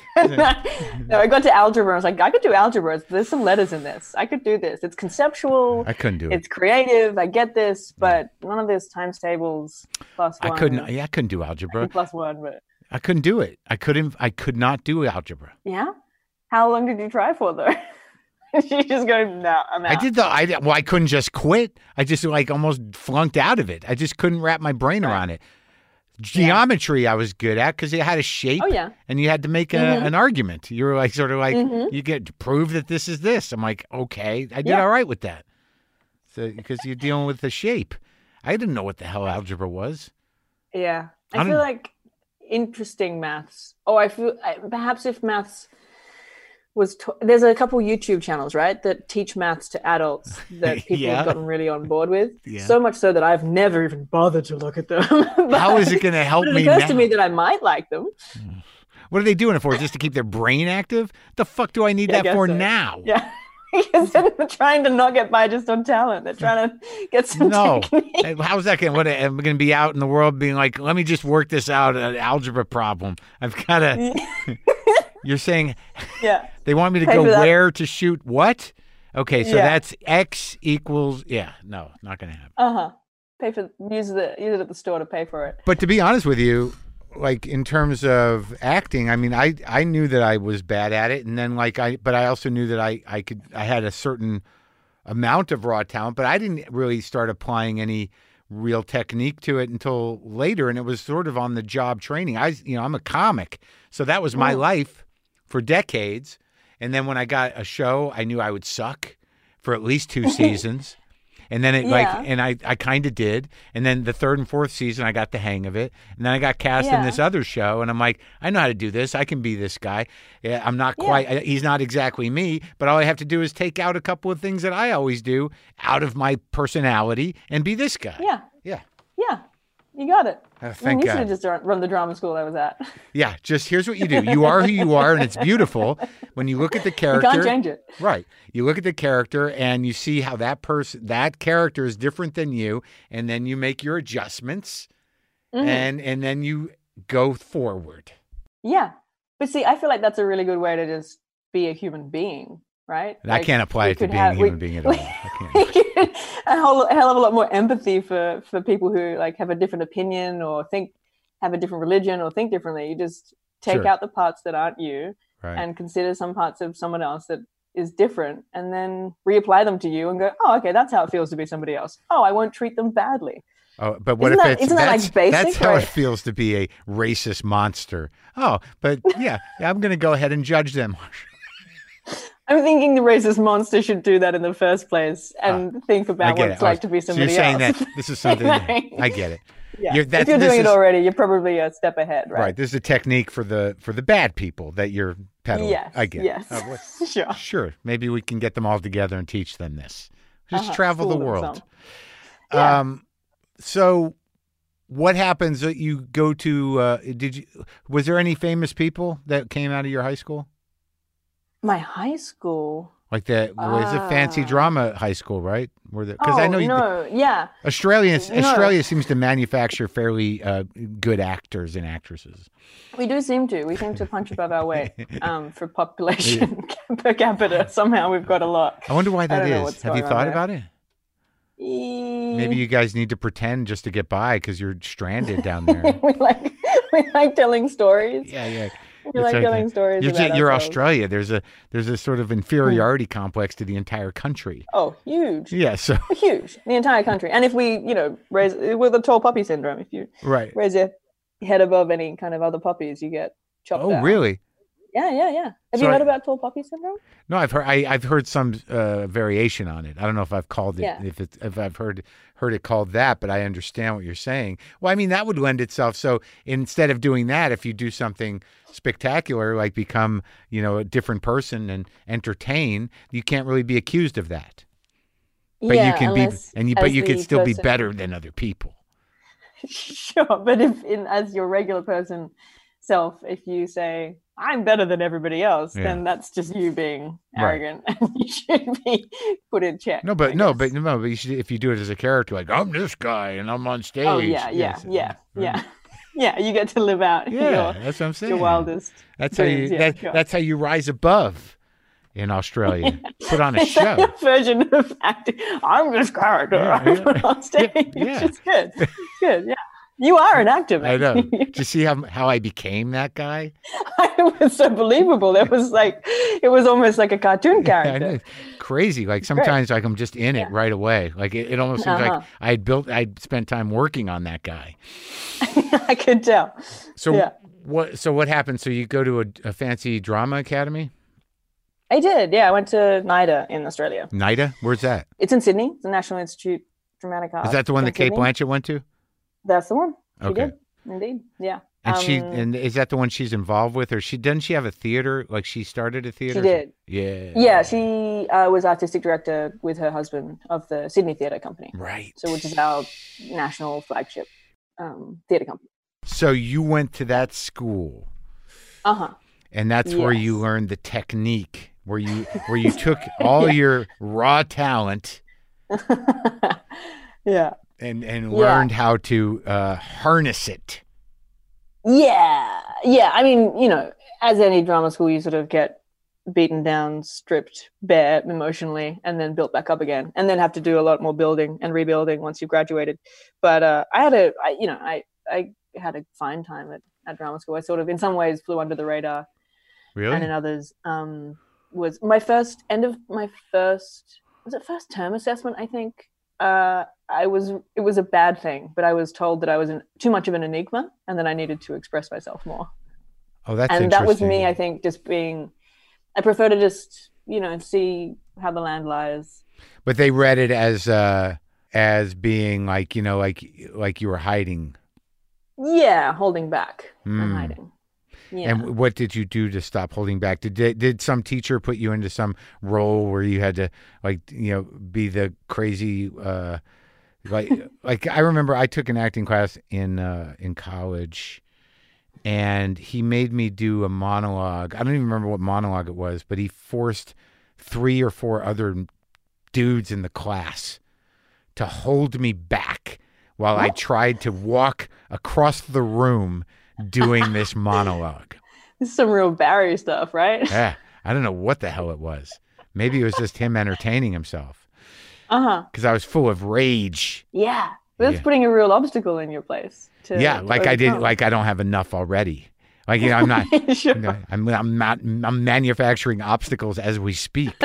I got to algebra. I was like, I could do algebra. There's some letters in this. I could do this. It's conceptual. I couldn't do it. It's creative. I get this, but none of this times tables plus one. I couldn't do algebra. Plus one, but I couldn't do it. I could not do algebra. Yeah. How long did you try for though? She just goes, no, I'm out. I couldn't just quit. I just almost flunked out of it. I just couldn't wrap my brain around it. Geometry I was good at because it had a shape. Oh, yeah. And you had to make an argument. You were you get to prove that this is this. I'm like, okay, I did all right with that. So because you're dealing with the shape. I didn't know what the hell algebra was. Yeah. I feel like interesting maths. Perhaps if maths there's a couple YouTube channels, right, that teach maths to adults that people have gotten really on board with. Yeah. So much so that I've never even bothered to look at them. How is it going to help me now? It occurs to me that I might like them. What are they doing it for? Just to keep their brain active? The fuck do I need that for now? Yeah. Because they're trying to not get by just on talent. They're trying to get some technique. How's that going? I'm going to be out in the world being like, let me just work this out, an algebra problem. I've got to... You're saying they want me to go where to shoot what? Okay, so that's X equals... Yeah, no, not going to happen. Pay for... Use it at the store to pay for it. But to be honest with you, like in terms of acting, I mean, I knew that I was bad at it, and then but I also knew that I had a certain amount of raw talent, but I didn't really start applying any real technique to it until later, and it was sort of on the job training. I'm a comic, so that was my life for decades. And then when I got a show, I knew I would suck for at least 2 seasons. And then it Yeah. and I kind of did. And then the third and fourth season, I got the hang of it. And then I got cast in this other show, and I'm like, I know how to do this. I can be this guy. Yeah, I'm not quite. He's not exactly me, but all I have to do is take out a couple of things that I always do out of my personality and be this guy. Yeah. Yeah. Yeah. You got it. Thank you God. should have just run the drama school I was at. Yeah, just here's what you do. You are who you are, and it's beautiful. When you look at the character, You can't change it. right? You look at the character, and you see how that character is different than you, and then you make your adjustments, and then you go forward. Yeah. But see, I feel like that's a really good way to just be a human being, right? And I can't apply it to being a human being at all. I can't. A hell of a lot more empathy for people who like have a different opinion or have a different religion or think differently. You just take out the parts that aren't you and consider some parts of someone else that is different, and then reapply them to you and go, oh, okay, that's how it feels to be somebody else. Oh, I won't treat them badly. Oh, but what Isn't if isn't that like basic? that's how Right. it feels to be a racist monster? Oh, but yeah, I'm going to go ahead and judge them. I'm thinking the racist monster should do that in the first place and think about what it's like to be somebody so you're saying else. that this is something. I get it. Yeah. You're- If you're doing it already, you're probably a step ahead, right? Right. This is a technique for the bad people that you're peddling. Yes. I get Yes. it. Sure. Sure. Maybe we can get them all together and teach them this. Just travel Fool the them world. some. Yeah. So what happens that you go to was there any famous people that came out of your high school? My high school. Like that was a fancy drama high school, right? Because I know Australia seems to manufacture fairly good actors and actresses. We do seem to. We seem to punch above our weight for population per capita. Somehow we've got a lot. I wonder why that don't know is. what's Have you going on thought there. about it? Maybe you guys need to pretend just to get by because you're stranded down there. we like telling stories. Yeah. We like telling stories. You're ourselves. Australia. There's a sort of inferiority complex to the entire country. Oh, huge. Yeah. So Huge. The entire country. And if we, raise with the tall puppy syndrome, if you right. raise your head above any kind of other puppies, you get chopped Oh, out. really? Yeah. Have So you heard about tall puppy syndrome? No, I've heard some variation on it. I don't know if I've called it Yeah. if I've heard it called that, but I understand what you're saying. Well, I mean that would lend itself. So instead of doing that, if you do something spectacular like become a different person and entertain, you can't really be accused of that. But you can but you can still be better than other people. Sure, but as your regular person self, if you say I'm better than everybody else, then that's just you being arrogant, and you should be put in check. But you should, if you do it as a character, like I'm this guy and I'm on stage. Oh yeah. Yeah, you get to live out that's what I'm saying. your wildest. That's dreams. how you that's how you rise above in Australia. Put on a Is that show. your version of acting? I'm this character. I put on stage. Yeah. It's good. It's good. Yeah. You are an actor, man. I know. Did you see how I became that guy? It was so believable. It was almost like a cartoon I character. know. Crazy. Like sometimes like I'm just in it right away. Like it almost seems like I'd spent time working on that guy. I could tell. So what happened? So you go to a fancy drama academy? I did. Yeah, I went to NIDA in Australia. NIDA? Where's that? It's in Sydney. It's the National Institute of Dramatic Art. Is that the one that Kate Sydney. Blanchett went to? That's the one. She Okay. did. Indeed. Yeah. And is that the one she's involved with, or doesn't she have a theater? Like she started a theater? She did. Yeah. Yeah, she was artistic director with her husband of the Sydney Theatre Company. Right. So, which is our national flagship theatre company. So you went to that school. And that's where you learned the technique, where you took all your raw talent. Yeah. And learned how to harness it. Yeah. I mean, as any drama school, you sort of get beaten down, stripped bare emotionally, and then built back up again, and then have to do a lot more building and rebuilding once you've graduated. But I had a fine time at drama school. I sort of, in some ways, flew under the radar. Really? And in others, was my first first term assessment, I think. It was a bad thing, but I was told that I was too much of an enigma and that I needed to express myself more. Oh, that's and interesting. that was me, I think, I prefer to just, see how the land lies But they read it as being like, like you were hiding. Yeah, holding back and hiding. Yeah. And what did you do to stop holding back? Did some teacher put you into some role where you had to be the crazy like I remember I took an acting class in college, and he made me do a monologue. I don't even remember what monologue it was, but he forced 3 or 4 other dudes in the class to hold me back while I tried to walk across the room doing this monologue. This is some real Barry stuff, right? Yeah. I don't know what the hell it was. Maybe it was just him entertaining himself. Because I was full of rage. Yeah. That's putting a real obstacle in your place. Like I did. Like I don't have enough already. Like I'm not. Sure. I'm manufacturing obstacles as we speak.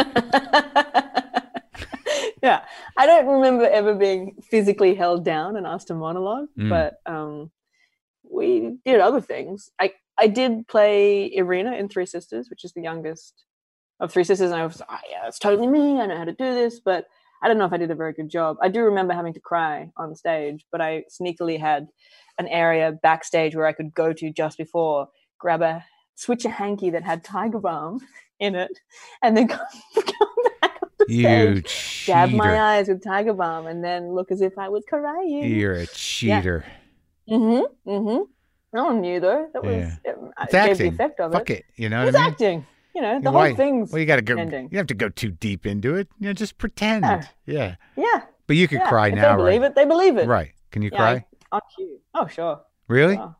Yeah, I don't remember ever being physically held down and asked to monologue, but we did other things. I did play Irina in Three Sisters, which is the youngest of Three Sisters, and I was yeah, it's totally me. I know how to do this, but I don't know if I did a very good job. I do remember having to cry on stage, but I sneakily had an area backstage where I could go to just before, switch a hanky that had Tiger Balm in it, and then come back up the stage, dab my eyes with Tiger Balm, and then look as if I was crying. You're a cheater. Yeah. No one knew though. That was it's acting. Gave the effect of Fuck it. You know it's what I mean? Acting. The whole thing's. Well, you got to go. Ending. You have to go too deep into it. Just pretend. Yeah. Yeah. But you could cry if now, they believe right? They believe it. Right. Can you cry? On cue. Oh, sure. Really? Sure.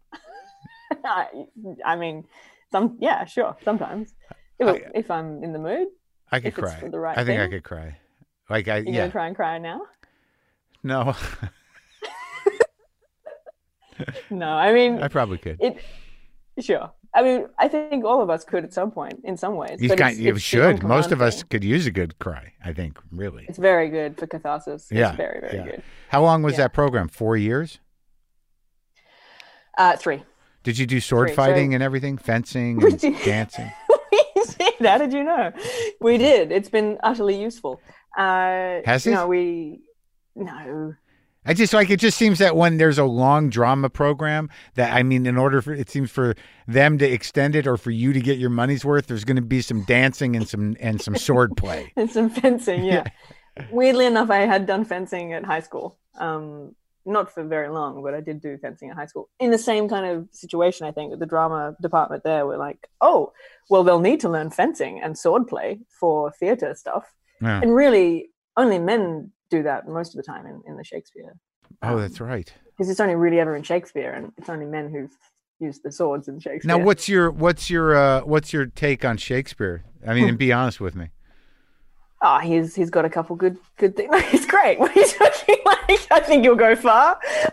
I mean, sure. Sometimes, if I'm in the mood, I could cry. It's for the right I think thing. I could cry. Like You're gonna try and cry now? No. No, I mean, I probably could. Sure. I mean, I think all of us could at some point, in some ways. You should. Most of us could use a good cry, I think, really. It's very good for catharsis. It's very, very good. How long was that program? 4 years? 3. Did you do sword fighting and everything? Fencing and dancing? We did. How did you know? We did. It's been utterly useful. Has it? No. It just seems that when there's a long drama program, that in order for it seems for them to extend it or for you to get your money's worth, there's going to be some dancing and some sword play and some fencing. Yeah. Weirdly enough, I had done fencing at high school. Not for very long, but I did do fencing at high school in the same kind of situation. I think with the drama department there, we're like, oh, well, they'll need to learn fencing and sword play for theater stuff, and really only men do that most of the time in the Shakespeare. Oh, that's right. Because it's only really ever in Shakespeare, and it's only men who've used the swords in Shakespeare. Now, what's your take on Shakespeare? I mean, and be honest with me. Oh, he's got a couple good things. He's great. What are you talking like? I think you'll go far.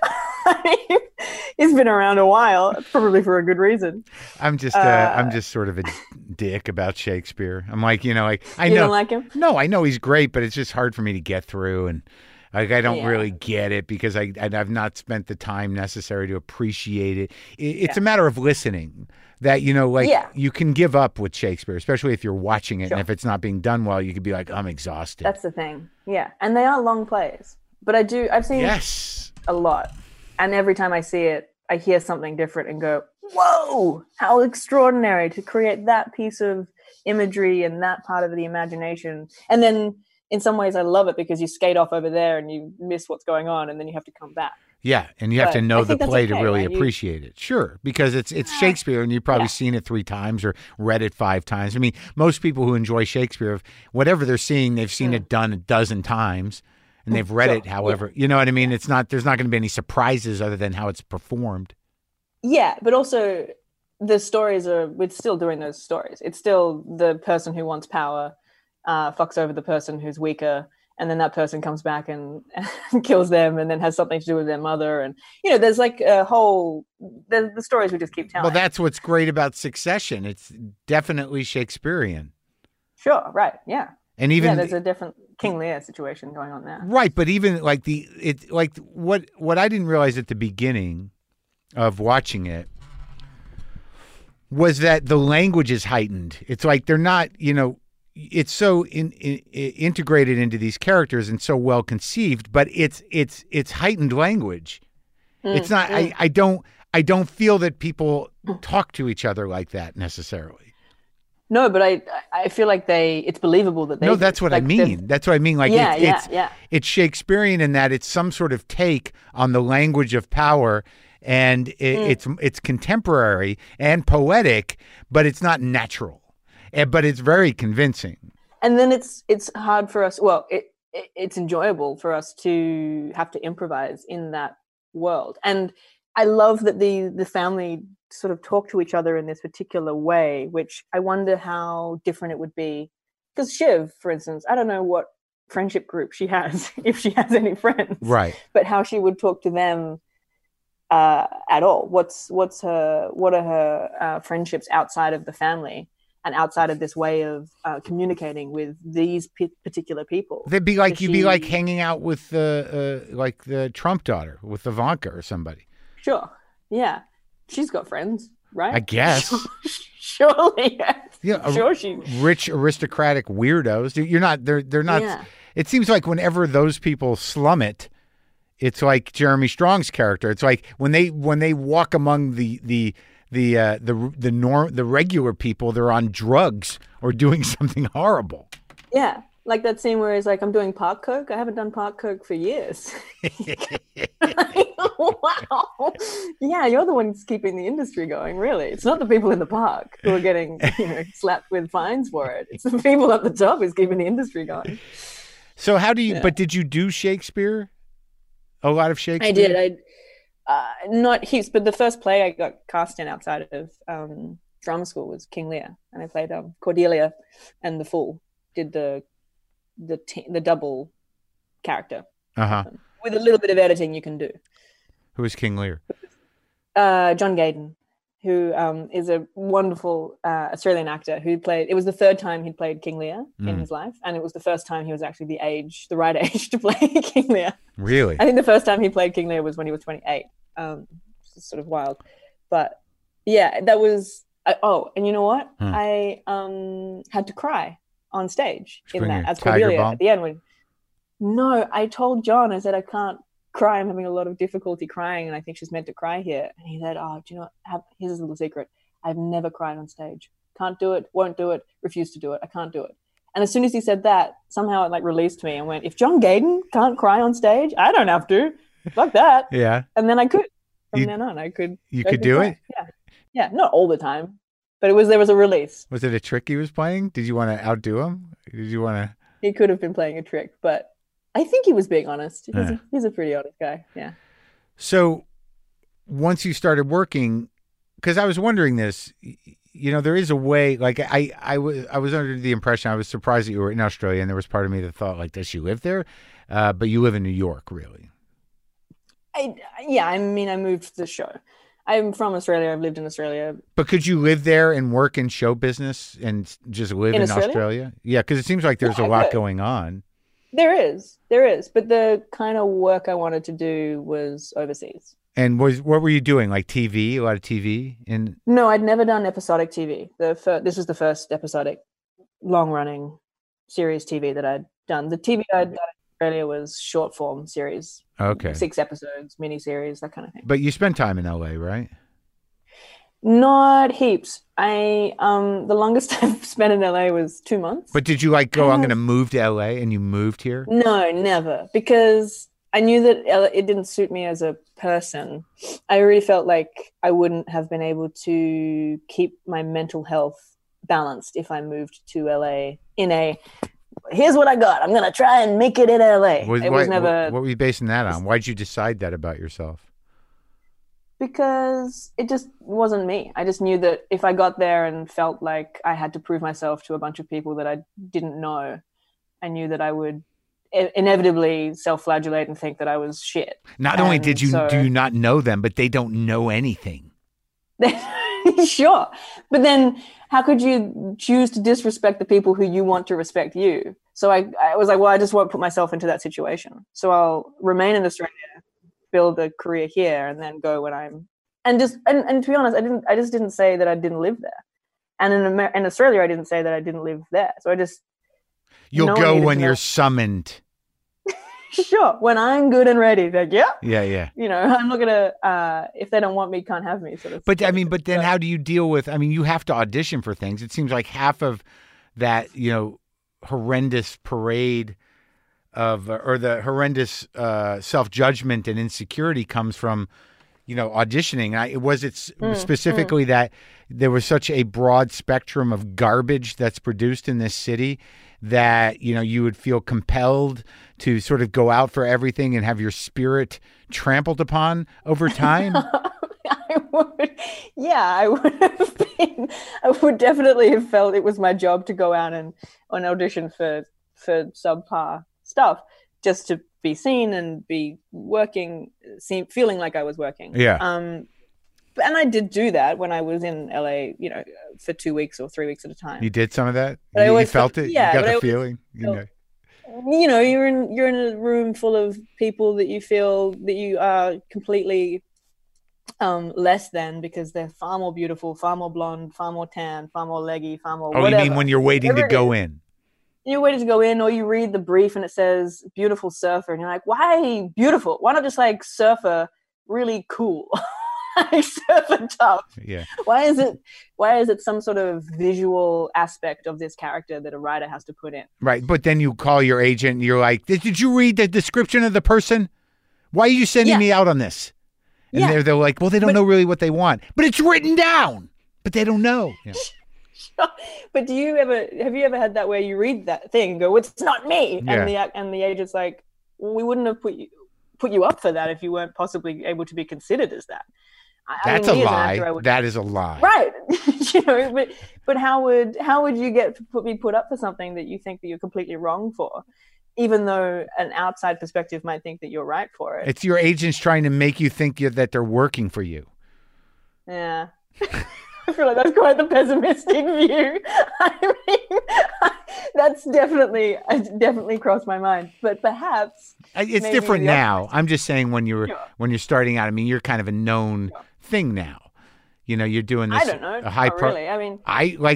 I mean, he's been around a while, probably for a good reason. I'm just sort of a dick about Shakespeare. I'm like, I know. You don't like him? No, I know he's great, but it's just hard for me to get through, and I don't really get it because I've not spent the time necessary to appreciate it. It's a matter of listening. That you can give up with Shakespeare, especially if you're watching it, and if it's not being done well, you could be like, I'm exhausted. That's the thing. Yeah, and they are long plays, but I've seen a lot, and every time I see it, I hear something different and go, whoa, how extraordinary to create that piece of imagery and that part of the imagination. And then in some ways I love it because you skate off over there and you miss what's going on, and then you have to come back. Yeah, and you have to know the play to really appreciate it. Sure, because it's Shakespeare, and you've probably seen it 3 times or read it 5 times. I mean, most people who enjoy Shakespeare, whatever they're seeing, they've seen it done a dozen times, and they've read it. However, you know what I mean. It's not. There's not going to be any surprises other than how it's performed. Yeah, but also the stories we're still doing those stories. It's still the person who wants power fucks over the person who's weaker. And then that person comes back and kills them, and then has something to do with their mother. And, there's like the stories we just keep telling. Well, that's what's great about Succession. It's definitely Shakespearean. Sure, right, yeah. And even there's a different King Lear situation going on there. Right, but even what I didn't realize at the beginning of watching it was that the language is heightened. It's like they're not, it's so integrated into these characters and so well conceived, but it's heightened language. It's not. I don't feel that people talk to each other like that necessarily. No, but I feel like it's believable that they. No, that's what I mean. That's what I mean. Like it's Shakespearean in that it's some sort of take on the language of power, and it's contemporary and poetic, but it's not natural. But it's very convincing. And then it's hard for us. Well, it's enjoyable for us to have to improvise in that world. And I love that the family sort of talk to each other in this particular way, which I wonder how different it would be. Because Shiv, for instance, I don't know what friendship group she has, if she has any friends. Right. But how she would talk to them at all. What are her friendships outside of the family? And outside of this way of communicating with these particular people, they'd be like you'd be like hanging out with the Trump daughter, with Ivanka or somebody. Sure, yeah, she's got friends, right? I guess. Surely, yes. Yeah, sure. Rich aristocratic weirdos. You're not. They're not. Yeah. It seems like whenever those people slum it, it's like Jeremy Strong's character. It's like when they walk among the regular people, they're on drugs or doing something horrible. Yeah, like that scene where he's like, "I'm doing park coke. I haven't done park coke for years." Wow. Yeah, you're the one who's keeping the industry going. Really, it's not the people in the park who are getting slapped with fines for it. It's the people at the top who's keeping the industry going. So how do you? Yeah. But did you do Shakespeare? A lot of Shakespeare. I did. Not heaps, but the first play I got cast in outside of drama school was King Lear, and I played Cordelia and the Fool. Did the double character with a little bit of editing you can do. Who is King Lear? John Gayden, who is a wonderful Australian actor who played. It was the third time he'd played King Lear in his life, and it was the first time he was actually the right age to play King Lear. Really? I think the first time he played King Lear was when he was 28. It's sort of wild, but yeah, that was. And you know what? I had to cry on stage in that as Cordelia at the end. No, I told John. I said I can't cry. I'm having a lot of difficulty crying, and I think she's meant to cry here. And he said, "Oh, do you know what? Here's a little secret. I've never cried on stage. Can't do it. Won't do it. Refuse to do it. I can't do it." And as soon as he said that, somehow it released me and went, if John Gayden can't cry on stage, I don't have to. Fuck that. Yeah. And then I could. From then on, I could. You could do it? Yeah. Yeah. Not all the time, but there was a release. Was it a trick he was playing? Did you want to outdo him? Did you want to? He could have been playing a trick, but I think he was being honest. He's a pretty honest guy. Yeah. So once you started working, because I was wondering this, there is a way, like I was under the impression, I was surprised that you were in Australia, and there was part of me that thought, like, does she live there? But you live in New York, really. I moved to the show. I'm from Australia. I've lived in Australia. But could you live there and work in show business and just live in Australia? Yeah, because it seems like there's a lot going on. There is. But the kind of work I wanted to do was overseas. And what were you doing? Like TV? A lot of TV? No, I'd never done episodic TV. This was the first episodic, long-running series TV that I'd done. The TV I'd done in Australia was short-form series. Okay. 6 episodes, mini-series, that kind of thing. But you spent time in LA, right? Not heaps. The longest I've spent in LA was 2 months. But did you I'm going to move to LA, and you moved here? No, never. Because I knew that it didn't suit me as a person. I really felt like I wouldn't have been able to keep my mental health balanced if I moved to LA here's what I got. I'm going to try and make it in LA. What were you basing that on? Why'd you decide that about yourself? Because it just wasn't me. I just knew that if I got there and felt like I had to prove myself to a bunch of people that I didn't know, I knew that I would inevitably self-flagellate and think that I was shit. Not only do you not know them, but they don't know anything. Sure. But then how could you choose to disrespect the people who you want to respect you? So I was like, well, I just won't put myself into that situation. So I'll remain in Australia, build a career here, and then go when I'm and to be honest, I just didn't say that I didn't live there. And in Australia, I didn't say that I didn't live there. So I just You'll go when you're summoned. Sure, when I'm good and ready. Like, yeah. You know, I'm not gonna. If they don't want me, can't have me. Sort of. But I mean, but then how do you deal with? I mean, you have to audition for things. It seems like half of that, you know, horrendous parade of or the horrendous self-judgment and insecurity comes from, you know, auditioning. Was it specifically that there was such a broad spectrum of garbage that's produced in this city that, you know, you would feel compelled to sort of go out for everything and have your spirit trampled upon over time? I would, I would have been. I would definitely have felt it was my job to go out and audition for subpar stuff, just to be seen and be working, feeling like I was working. Yeah. And I did do that when I was in LA, you know, for 2 weeks or 3 weeks at a time. You did some of that? But you felt it? Yeah. You got the feeling? You know, you're in a room full of people that you feel that you are completely less than, because they're far more beautiful, far more blonde, far more tan, far more leggy, far more whatever. You mean when you're waiting to go in? You're waiting to go in, or you read the brief and it says beautiful surfer, and you're like, why beautiful? Why not just like surfer really cool? Like surfer tough. Yeah. Why is it some sort of visual aspect of this character that a writer has to put in? Right. But then you call your agent and you're like, did you read the description of the person? Why are you sending me out on this? And they're like, well, they don't know really what they want. But it's written down. But they don't know. Yeah. But have you ever had that where you read that thing and go, well, it's not me? Yeah. And the agent's like, well, we wouldn't have put you up for that if you weren't possibly able to be considered as that. That's a lie. That is a lie. Right. You know, but how would you get to be put up for something that you think that you're completely wrong for, even though an outside perspective might think that you're right for it? It's your agents trying to make you think that they're working for you. Yeah. I feel like that's quite the pessimistic view. I mean, that's definitely crossed my mind. But perhaps it's different now. I'm just saying when you're starting out. I mean, you're kind of a known thing now. You know, you're doing this. I don't know. Not really. I mean,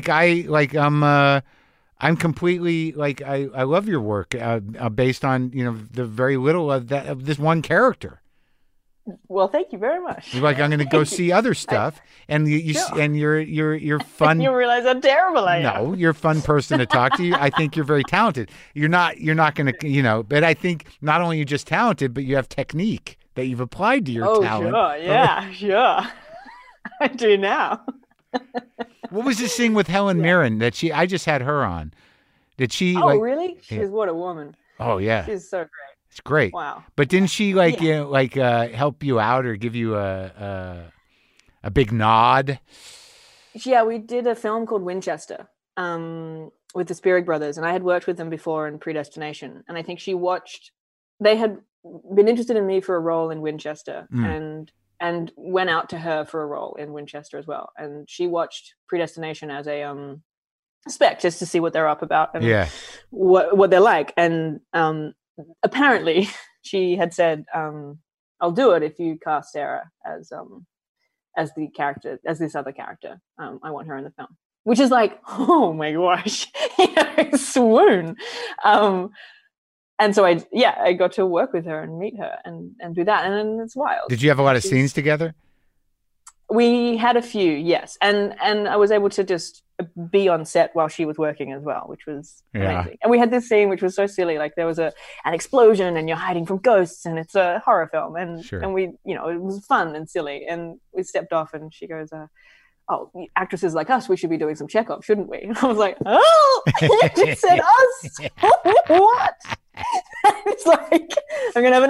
I'm completely like I love your work based on, you know, the very little of this one character. Well, thank you very much. You're like, I'm going to go see other stuff, and you're fun. You realize how terrible I am. No, you're a fun person to talk to. I think you're very talented. You're not going to, you know. But I think not only are you just talented, but you have technique that you've applied to your talent. Oh, sure, yeah, sure. I do now. What was this thing with Helen Mirren that I just had her on? Did she? Oh, really? What a woman. Oh, yeah. She's so great. It's great. Wow. But didn't she you know, help you out or give you a big nod? Yeah, we did a film called Winchester with the Spierig brothers, and I had worked with them before in Predestination, and I think they had been interested in me for a role in Winchester and went out to her for a role in Winchester as well. And she watched Predestination as a spec just to see what they're up about and what they're like. And apparently she had said, I'll do it if you cast Sarah as the character, as this other character. I want her in the film, which is like, oh my gosh, you know, swoon. And so I got to work with her and meet her and do that. And it's wild. Did you have a lot of scenes together? We had a few, yes. And I was able to just be on set while she was working as well, which was amazing. And we had this scene which was so silly. Like there was an explosion and you're hiding from ghosts and it's a horror film. And we, you know, it was fun and silly. And we stepped off and she goes, oh, actresses like us, we should be doing some Chekhov, shouldn't we? And I was like, oh, you just said us? What? It's like, I'm going to have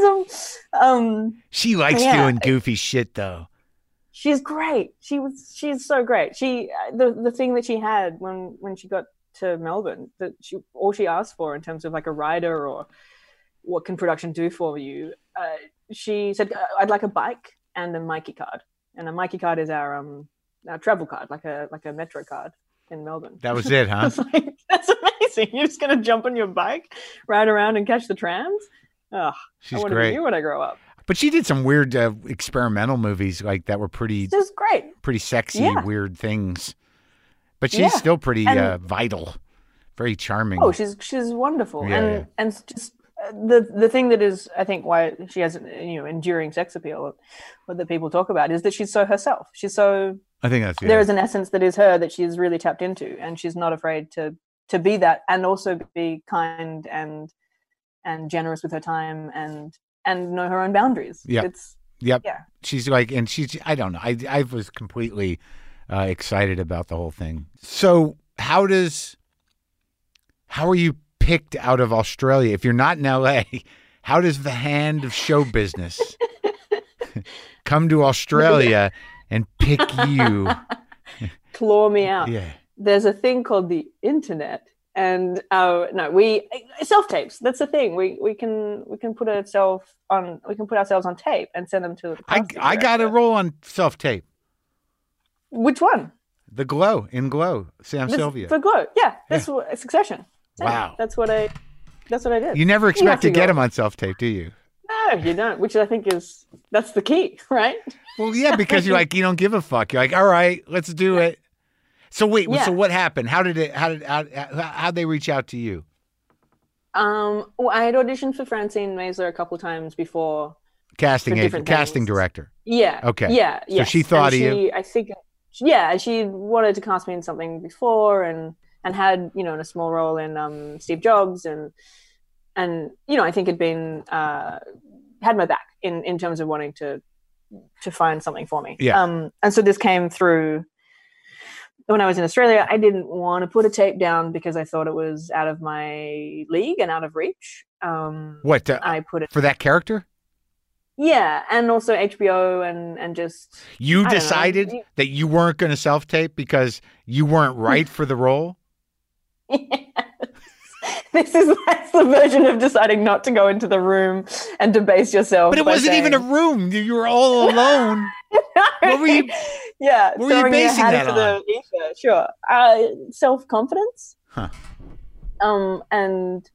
an aneurysm. She likes doing goofy shit, though. She's great. She's so great. The thing that she had when she got to Melbourne, that all she asked for in terms of like a rider or what can production do for you, she said, I'd like a bike and a Mikey card. And a Mikey card is our travel card, like a Metro card in Melbourne. That was it, huh? I was like, that's amazing. You're just going to jump on your bike, ride around and catch the trams? Oh, she's I want great. to be you when I grow up. But she did some weird experimental movies like that were pretty. Just great. Pretty sexy, weird things. But she's still pretty vital, very charming. Oh, she's wonderful, Yeah, and just the thing that is, I think, why she has enduring sex appeal, what that people talk about, is that she's so herself. She's so. I think that's there is an essence that is her that she's really tapped into, and she's not afraid to be that, and also be kind and generous with her time and know her own boundaries. Yeah. Yeah. She's like, and she's, I don't know. I was completely excited about the whole thing. So how are you picked out of Australia? If you're not in LA, how does the hand of show business come to Australia and pick you? Claw me out. Yeah. There's a thing called the internet. And we self-tapes. That's the thing. We can put ourselves on tape and send them to the casting I got a role on self-tape. Which one? The Glow, in Glow, Sylvia. For Glow, yeah. That's what Succession. Yeah, Wow. That's what I did. You never expect to get him on self-tape, do you? No, you don't. Which I think that's the key, right? Well, yeah, because you're like, you don't give a fuck. You're like, all right, let's do it. So wait, so what happened? How'd they reach out to you? Well, I had auditioned for Francine Maisler a couple of times before. Casting director. Yeah. Okay. Yeah. So she thought of you. I think. Yeah, she wanted to cast me in something before, and had in a small role in Steve Jobs, and I think had been had my back in terms of wanting to find something for me. Yeah. And so this came through. When I was in Australia, I didn't want to put a tape down because I thought it was out of my league and out of reach. What? I put it for that character? Yeah, and also HBO and just. You decided that you weren't going to self-tape because you weren't right for the role? Yes. That's the version of deciding not to go into the room and debase yourself. But it wasn't even a room. You were all alone. What were you? Yeah, what were you basing that on? The ether, sure. Self-confidence. Huh. And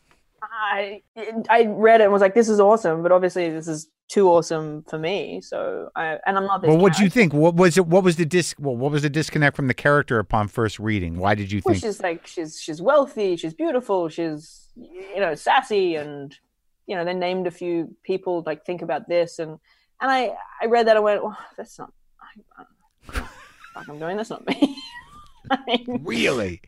I read it and was like, this is awesome, but obviously this is too awesome for me. So I'm not this. Well, what did you think? What was it? What was the disconnect from the character upon first reading? Why did you think? She's like she's wealthy, she's beautiful, she's sassy, and they named a few people like think about this, and I read that and went, well, that's not. I'm doing that's not me. Really?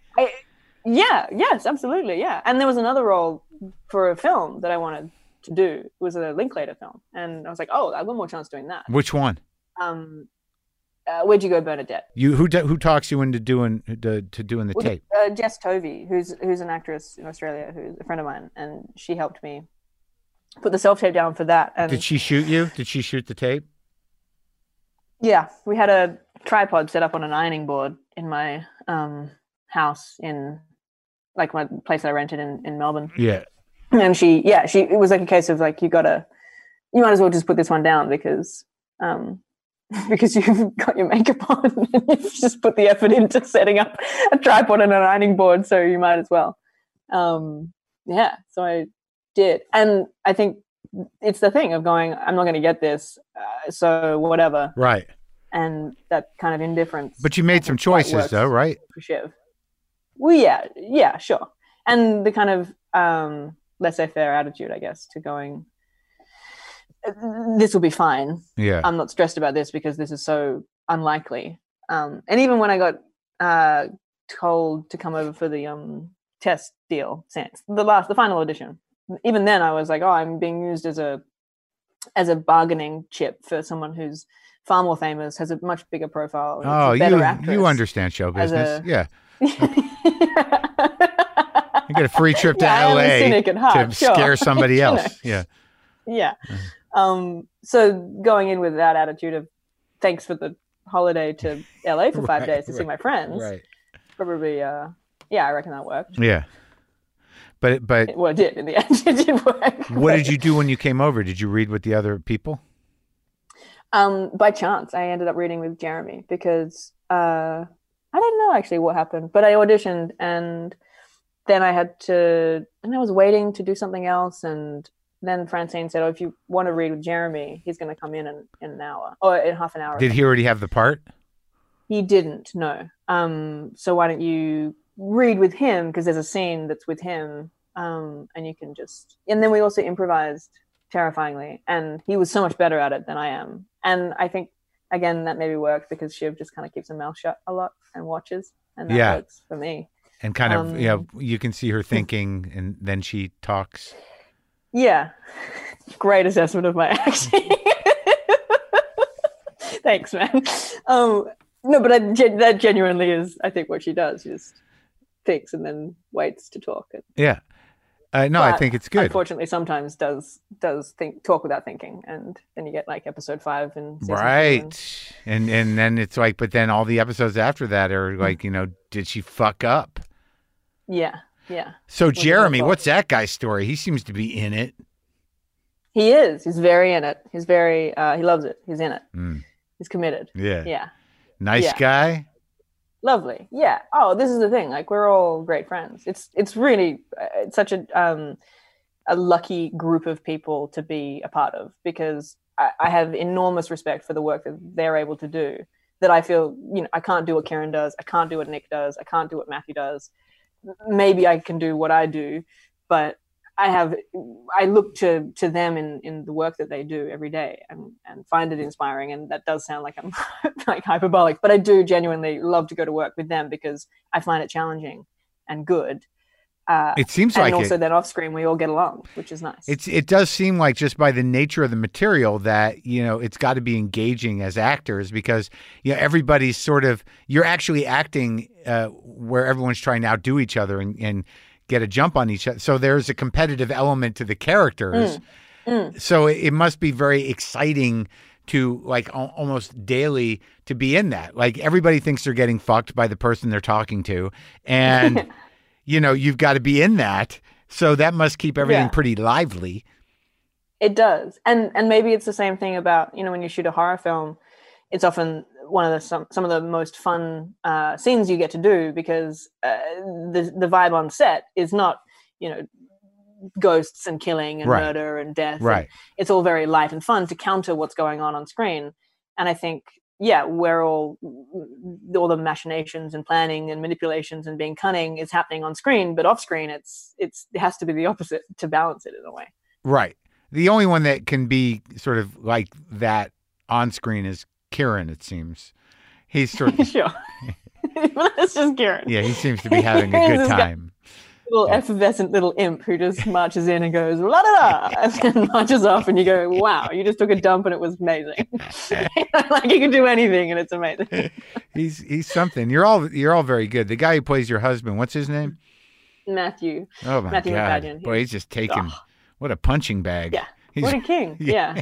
Yes, absolutely, yeah. And there was another role for a film that I wanted to do. It was a Linklater film, and I was like, oh, I've got more chance doing that. Which one? Where'd You Go, Bernadette? Who talks you into doing the tape? Jess Tovey, who's an actress in Australia, who's a friend of mine, and she helped me put the self tape down for that. And did she shoot you? Did she shoot the tape? Yeah, we had a tripod set up on an ironing board in my house in like my place that I rented in Melbourne. Yeah. And it was like a case of like, you might as well just put this one down because you've got your makeup on and you've just put the effort into setting up a tripod and an ironing board, so you might as well. So I did. And I think it's the thing of going, I'm not going to get this, so whatever. Right. And that kind of indifference. But you made some choices though, right? For Shiv. Well, yeah, sure. And the kind of laissez-faire attitude, I guess, to going, this will be fine. Yeah. I'm not stressed about this because this is so unlikely. And even when I got told to come over for the test deal, the final audition, even then I was like, oh, I'm being used as a bargaining chip for someone who's far more famous, has a much bigger profile. Oh, better actress. You understand show business. Yeah. You get a free trip to LA to scare somebody else. Yeah. Yeah. So going in with that attitude of thanks for the holiday to LA for 5 days to see my friends. Right. Probably, I reckon that worked. Yeah. But it did in the end. It did work. What did you do when you came over? Did you read with the other people? By chance, I ended up reading with Jeremy because I don't know actually what happened, but I auditioned and then I was waiting to do something else, and then Francine said, "Oh, if you want to read with Jeremy, he's going to come in an hour or in half an hour." Did he already have the part? He didn't, no. So why don't you read with him, because there's a scene that's with him, and you can just... And then we also improvised terrifyingly, and he was so much better at it than I am. And I think, again, that maybe worked because Shiv just kind of keeps her mouth shut a lot and watches, and that works for me. And kind of, you can see her thinking, and then she talks. Yeah. Great assessment of my acting. Thanks, man. No, but that genuinely is, I think, what she does. She just thinks and then waits to talk. Yeah. No, I think it's good. Unfortunately, sometimes does talk without thinking, and then you get like episode 5 and right, and then it's like, but then all the episodes after that are like, did she fuck up? Yeah. So Jeremy, what's that guy's story? He seems to be in it. He is. He's very in it. He's very. He loves it. He's in it. He's committed. Yeah. Nice guy. Lovely. Yeah. Oh, this is the thing. Like, we're all great friends. It's really it's such a lucky group of people to be a part of, because I have enormous respect for the work that they're able to do, that I feel, I can't do what Kieran does. I can't do what Nick does. I can't do what Matthew does. Maybe I can do what I do, but I look to them in the work that they do every day, and find it inspiring. And that does sound like I'm like hyperbolic, but I do genuinely love to go to work with them because I find it challenging and good. It seems like, and also then off screen we all get along, which is nice. It does seem like, just by the nature of the material, that it's got to be engaging as actors, because everybody's sort of, you're actually acting where everyone's trying to outdo each other and get a jump on each other. So there's a competitive element to the characters. So it must be very exciting to, like, almost daily to be in that. Like, everybody thinks they're getting fucked by the person they're talking to. And, you've got to be in that. So that must keep everything pretty lively. It does. And maybe it's the same thing about, when you shoot a horror film, it's often one of some of the most fun scenes you get to do, because the vibe on set is not, ghosts and killing and murder and death. Right. And it's all very light and fun to counter what's going on screen. And I think, where all the machinations and planning and manipulations and being cunning is happening on screen, but off screen, it has to be the opposite to balance it in a way. Right. The only one that can be sort of like that on screen is Kieran, it seems. He's sort of... Sure. It's just Kieran. Yeah, he seems to be having a good time. Little effervescent little imp who just marches in and goes, la da da, and then marches off, and you go, wow, you just took a dump and it was amazing. Like, you can do anything and it's amazing. He's something. You're all very good. The guy who plays your husband, what's his name? Matthew. Oh my Matthew God. McFadden. Boy, he's just taking... What a punching bag. Yeah. What a king. Yeah.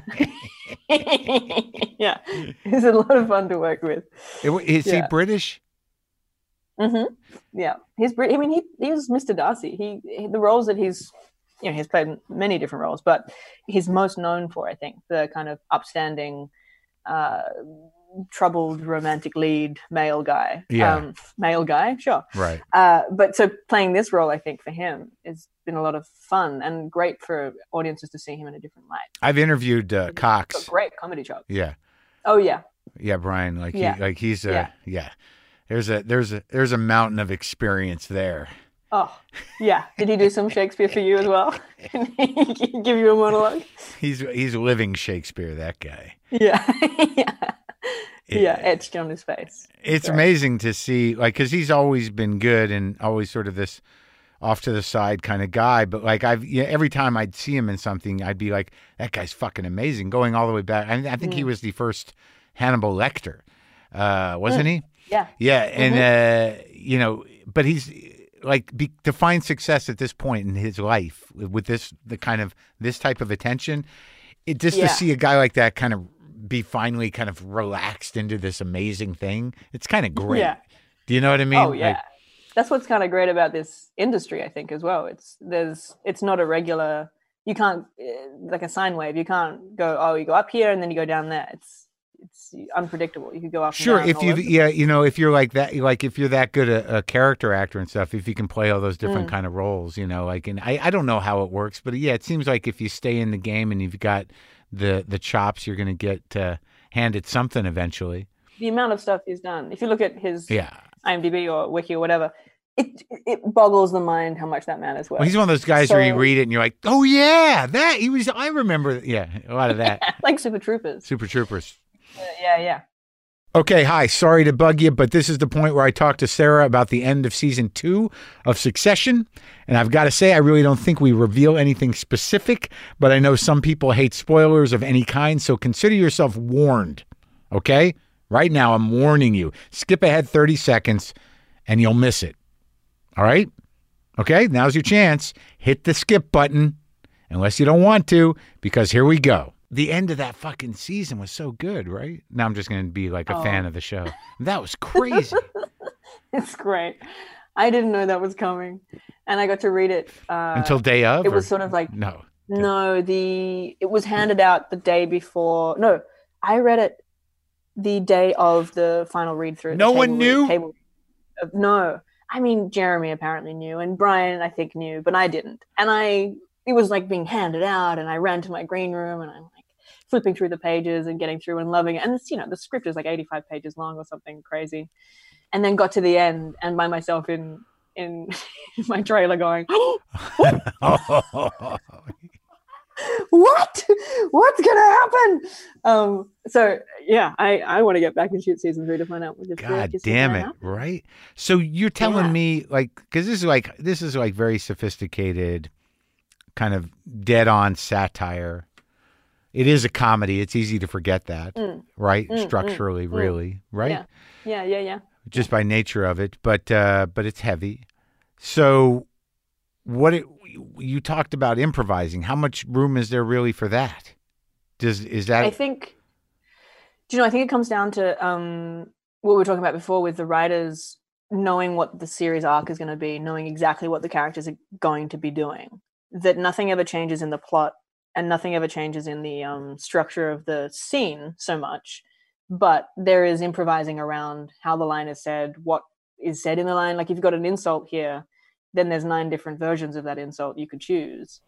Yeah. He's a lot of fun to work with. Is he British? Mm-hmm. Yeah. He was Mr. Darcy. The roles that he's played many different roles, but he's most known for, I think, the kind of upstanding, troubled romantic lead male guy. Male guy, sure. Right. But so playing this role, I think, for him has been a lot of fun and great for audiences to see him in a different light. I've interviewed Cox. Great comedy job. Yeah. Oh yeah. Yeah, Brian. He's There's a mountain of experience there. Oh yeah. Did he do some Shakespeare for you as well? Can he give you a monologue? He's living Shakespeare, that guy. Yeah. Yeah, etched on his face. It's amazing to see, like, because he's always been good and always sort of this off to the side kind of guy. But like, every time I'd see him in something, I'd be like, that guy's fucking amazing. Going all the way back, I think he was the first Hannibal Lecter, wasn't he? Yeah. Yeah, and but he's like, to find success at this point in his life with this type of attention, to see a guy like that kind of be finally kind of relaxed into this amazing thing. It's kind of great. Yeah. Do you know what I mean? Oh yeah. That's what's kind of great about this industry, I think, as well. It's not a regular, you can't, like a sine wave. You can't go, you go up here and then you go down there. It's unpredictable. You could go up. Sure. And down if you're like that, like if you're that good a character actor and stuff, if you can play all those different kind of roles, like, and I don't know how it works, but yeah, it seems like if you stay in the game and you've got the chops, you're going to get handed something eventually. the amount of stuff he's done. If you look at his Yeah. IMDb or Wiki or whatever, it boggles the mind how much that man has worked. Well, he's one of those guys where you read it and you're like, oh yeah, I remember. Yeah, a lot of that. Like Super Troopers. Super Troopers. Yeah. Okay, hi. Sorry to bug you, but this is the point where I talked to Sarah about the end of season 2 of Succession. And I've got to say, I really don't think we reveal anything specific, but I know some people hate spoilers of any kind, so consider yourself warned. Okay? Right now, I'm warning you. Skip ahead 30 seconds and you'll miss it. All right? Okay, now's your chance. Hit the skip button, unless you don't want to, because here we go. The end of that fucking season was so good, right? Now I'm just going to be like a fan of the show. That was crazy. It's great. I didn't know that was coming. And I got to read it. Until day of? It was sort of like... No, it was handed out the day before. No, I read it the day of the final read-through. No one knew? No. I mean, Jeremy apparently knew, and Brian, I think, knew, but I didn't. And it was like being handed out, and I ran to my green room, and I'm like flipping through the pages and getting through and loving it. And it's, the script is like 85 pages long or something crazy. And then got to the end and by myself in my trailer going, what? What's gonna happen? So yeah, I want to get back and shoot season 3 to find out what God damn it, right? So you're telling me, like, because this is like very sophisticated, kind of dead on satire. It is a comedy. It's easy to forget that, right? Structurally, really, right? Yeah. Just by nature of it, but it's heavy. So you talked about improvising. How much room is there really for that? Is that? I think it comes down to what we were talking about before with the writers knowing what the series arc is going to be, knowing exactly what the characters are going to be doing. That nothing ever changes in the plot and nothing ever changes in the structure of the scene so much, but there is improvising around how the line is said, what is said in the line. Like if you've got an insult here, then there's 9 different versions of that insult you could choose.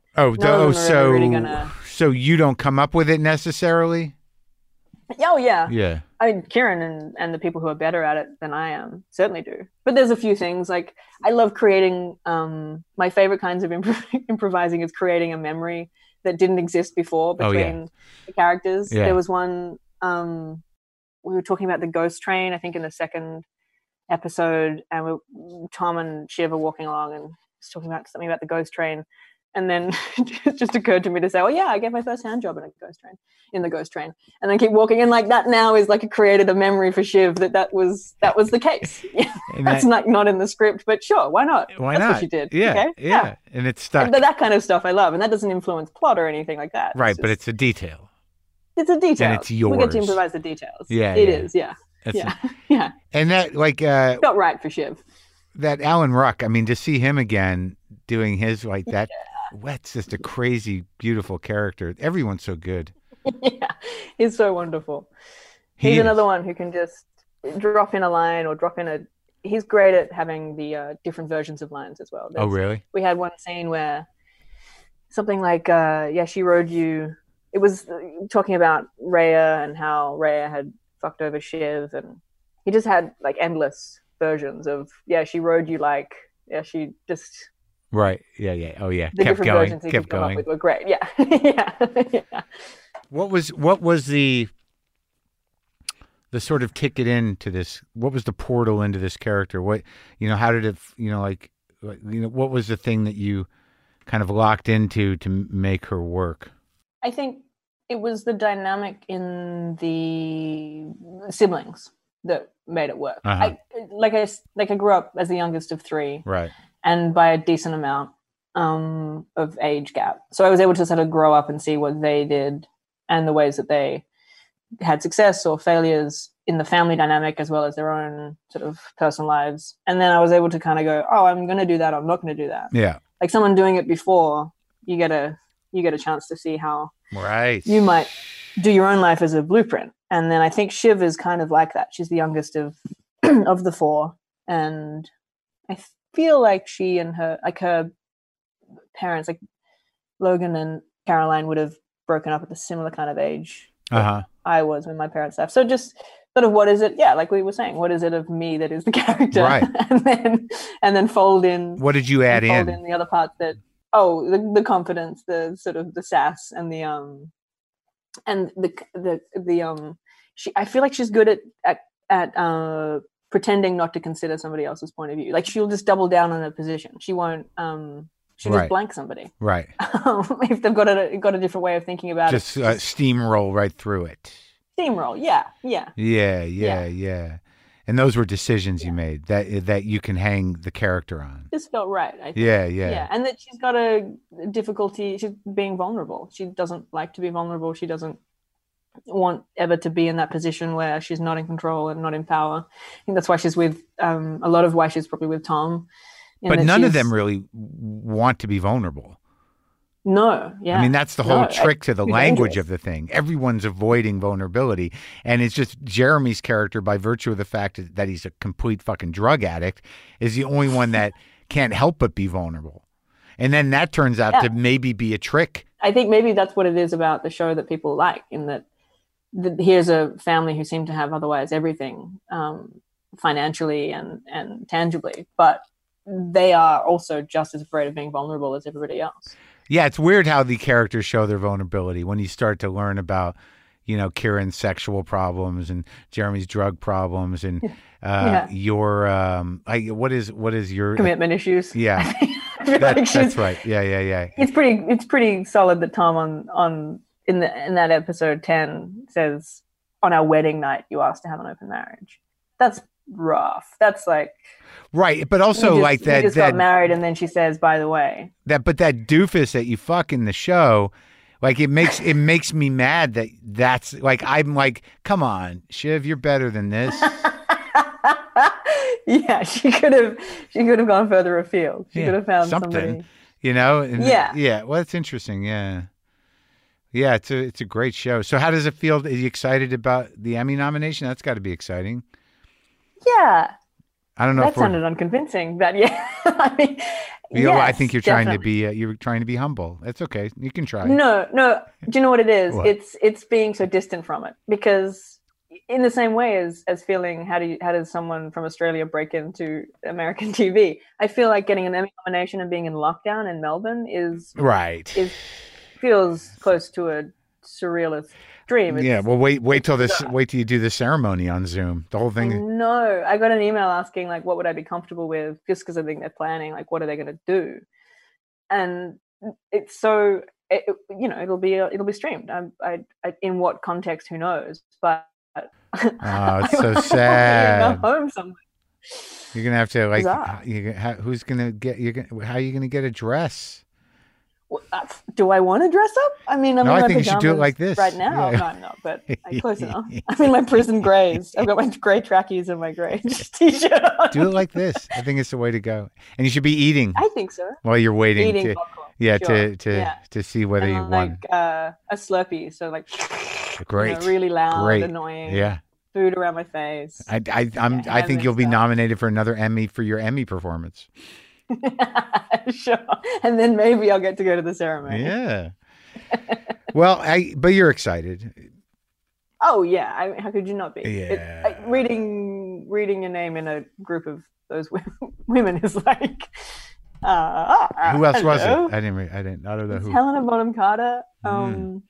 So you don't come up with it necessarily? Oh, yeah. Yeah. I mean, Kieran and the people who are better at it than I am certainly do. But there's a few things. Like, I love creating, my favorite kinds of improvising is creating a memory that didn't exist before between the characters. Yeah. There was one, we were talking about the ghost train, I think in the second episode, and Tom and Shiv are walking along and was talking about something about the ghost train. And then it just occurred to me to say, oh yeah, I get my first hand job in the ghost train. And then keep walking. And like that now is like created a memory for Shiv that was the case. That's not in the script, but sure, why not? Why That's not? what she did. Yeah, okay? Yeah. And it's stuck. That kind of stuff I love. And that doesn't influence plot or anything like that. Right, but it's a detail. It's a detail. And it's yours. We get to improvise the details. Yeah. It is, yeah. Yeah. And that felt right for Shiv. That Alan Ruck, I mean, to see him again doing his like that, that's just a crazy, beautiful character. Everyone's so good. Yeah, he's so wonderful. He's another one who can just drop in a line or he's great at having the different versions of lines as well. Oh, really? We had one scene where something like, she rode you. It was talking about Rhea and how Rhea had fucked over Shiv, and he just had like endless versions of, she rode you like, she just... Right. Yeah. Oh, yeah. The kept different going. versions he Kept could come going. up with were great. Yeah. Yeah. What was the sort of ticket into this? What was the portal into this character? What, how did it, what was the thing that you kind of locked into to make her work? I think it was the dynamic in the siblings that made it work. Uh-huh. I grew up as the youngest of 3. Right. And by a decent amount of age gap. So I was able to sort of grow up and see what they did and the ways that they had success or failures in the family dynamic as well as their own sort of personal lives. And then I was able to kind of go, oh, I'm going to do that. I'm not going to do that. Yeah. Like someone doing it before, you get a chance to see how you might do your own life as a blueprint. And then I think Shiv is kind of like that. She's the youngest of of the 4. And I feel like she and her parents, like Logan and Caroline, would have broken up at a similar kind of age I was when my parents left. So just sort of what is it? Yeah, like we were saying, what is it of me that is the character? Right. and then fold in. What did you add fold in the other parts that the confidence, the sort of the sass, and the I feel like she's good at pretending not to consider somebody else's point of view. Like she'll just double down on her position. She won't. She'll just blank somebody. Right. If they've got a different way of thinking about just, it. Just steamroll right through it. Steamroll. Yeah. And those were decisions you made that you can hang the character on. Just felt right. I think. Yeah. And that she's got a difficulty. She's being vulnerable. She doesn't like to be vulnerable. She doesn't want ever to be in that position where she's not in control and not in power. I think that's why she's with a lot of why she's probably with Tom. But none of them really want to be vulnerable. No, yeah. I mean, that's the whole trick to the language of the thing. Everyone's avoiding vulnerability. And it's just Jeremy's character, by virtue of the fact that he's a complete fucking drug addict, is the only one that can't help but be vulnerable. And then that turns out to maybe be a trick. I think maybe that's what it is about the show that people like, in that here's a family who seem to have otherwise everything financially and tangibly, but they are also just as afraid of being vulnerable as everybody else. Yeah, it's weird how the characters show their vulnerability when you start to learn about, Kieran's sexual problems and Jeremy's drug problems and your what is your commitment issues? Yeah, that's right. Yeah. It's pretty solid that Tom in that episode 10 says, on our wedding night you asked to have an open marriage. That's rough. That's like. Right, but also like that. He just got married, and then she says, "By the way." But that doofus that you fuck in the show, like it makes me mad that's like I'm like, come on, Shiv, you're better than this. Yeah, she could have gone further afield. She could have found something, somebody. Yeah. Well, it's interesting. Yeah. It's a great show. So, how does it feel? Are you excited about the Emmy nomination? That's got to be exciting. Yeah. I don't know. That sounded unconvincing, but yeah. I mean, I think you're trying to be humble. That's okay. You can try. No. Do you know what it is? What? It's being so distant from it, because in the same way as feeling how does someone from Australia break into American TV? I feel like getting an Emmy nomination and being in lockdown in Melbourne feels close to a surrealist dream. Well, wait till you do the ceremony on Zoom. The whole thing. No, I got an email asking like, what would I be comfortable with? Just because I think they're planning, like, what are they going to do? And it's so it'll be streamed. I in what context? Who knows? But it's so sad. Go home somewhere. You're gonna have to who's gonna get how are you gonna get a dress? Do I want to dress up? I mean, I think you should do it like this right now. Yeah. No, I'm not, but I'm close enough. I'm in my prison grays. I've got my gray trackies and my gray t-shirt on. Do it like this. I think it's the way to go. And you should be eating. I think so. While you're waiting. Eating popcorn. To see whether you won. A Slurpee, so like great, really loud, annoying. Yeah. Food around my face. I think you'll be nominated for another Emmy for your Emmy performance. Sure, and then maybe I'll get to go to the ceremony. Yeah. Well, but you're excited. Oh yeah, I mean, how could you not be? Yeah. Reading your name in a group of those women is like. Who else was it? I don't know who. Helena Bonham Carter, Meryl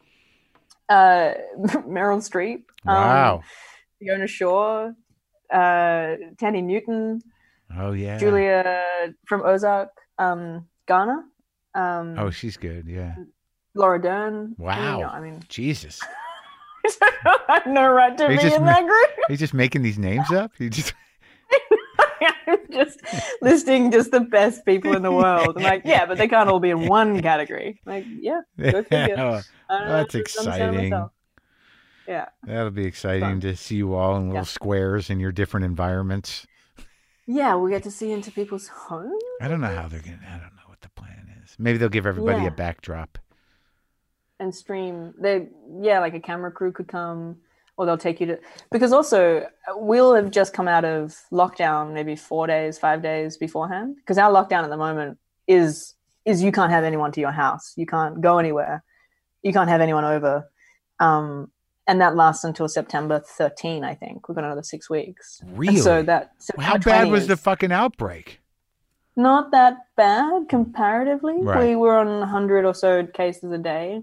Streep. Wow. Fiona Shaw, Thandie Newton. Oh yeah. Julia from Ozark, Garner. She's good. Yeah. Laura Dern. Wow. I mean, Jesus. I have no right to be in that group. Are you just making these names up? You just. I'm just listing just the best people in the world. I'm like, yeah, but they can't all be in one category. Like, yeah, go figure. That's exciting. Yeah. That'll be exciting to see you all in little squares in your different environments. Yeah, we'll get to see into people's homes. I don't know how they're going to, I don't know what the plan is. Maybe they'll give everybody a backdrop. And stream. Like a camera crew could come, or they'll take you to, because also we'll have just come out of lockdown maybe 4 days, 5 days beforehand. Because our lockdown at the moment is you can't have anyone to your house. You can't go anywhere. You can't have anyone over. And that lasts until September 13, I think. We've got another 6 weeks. Really? And so that How bad was the fucking outbreak? Not that bad comparatively. Right. We were on 100 or so cases a day.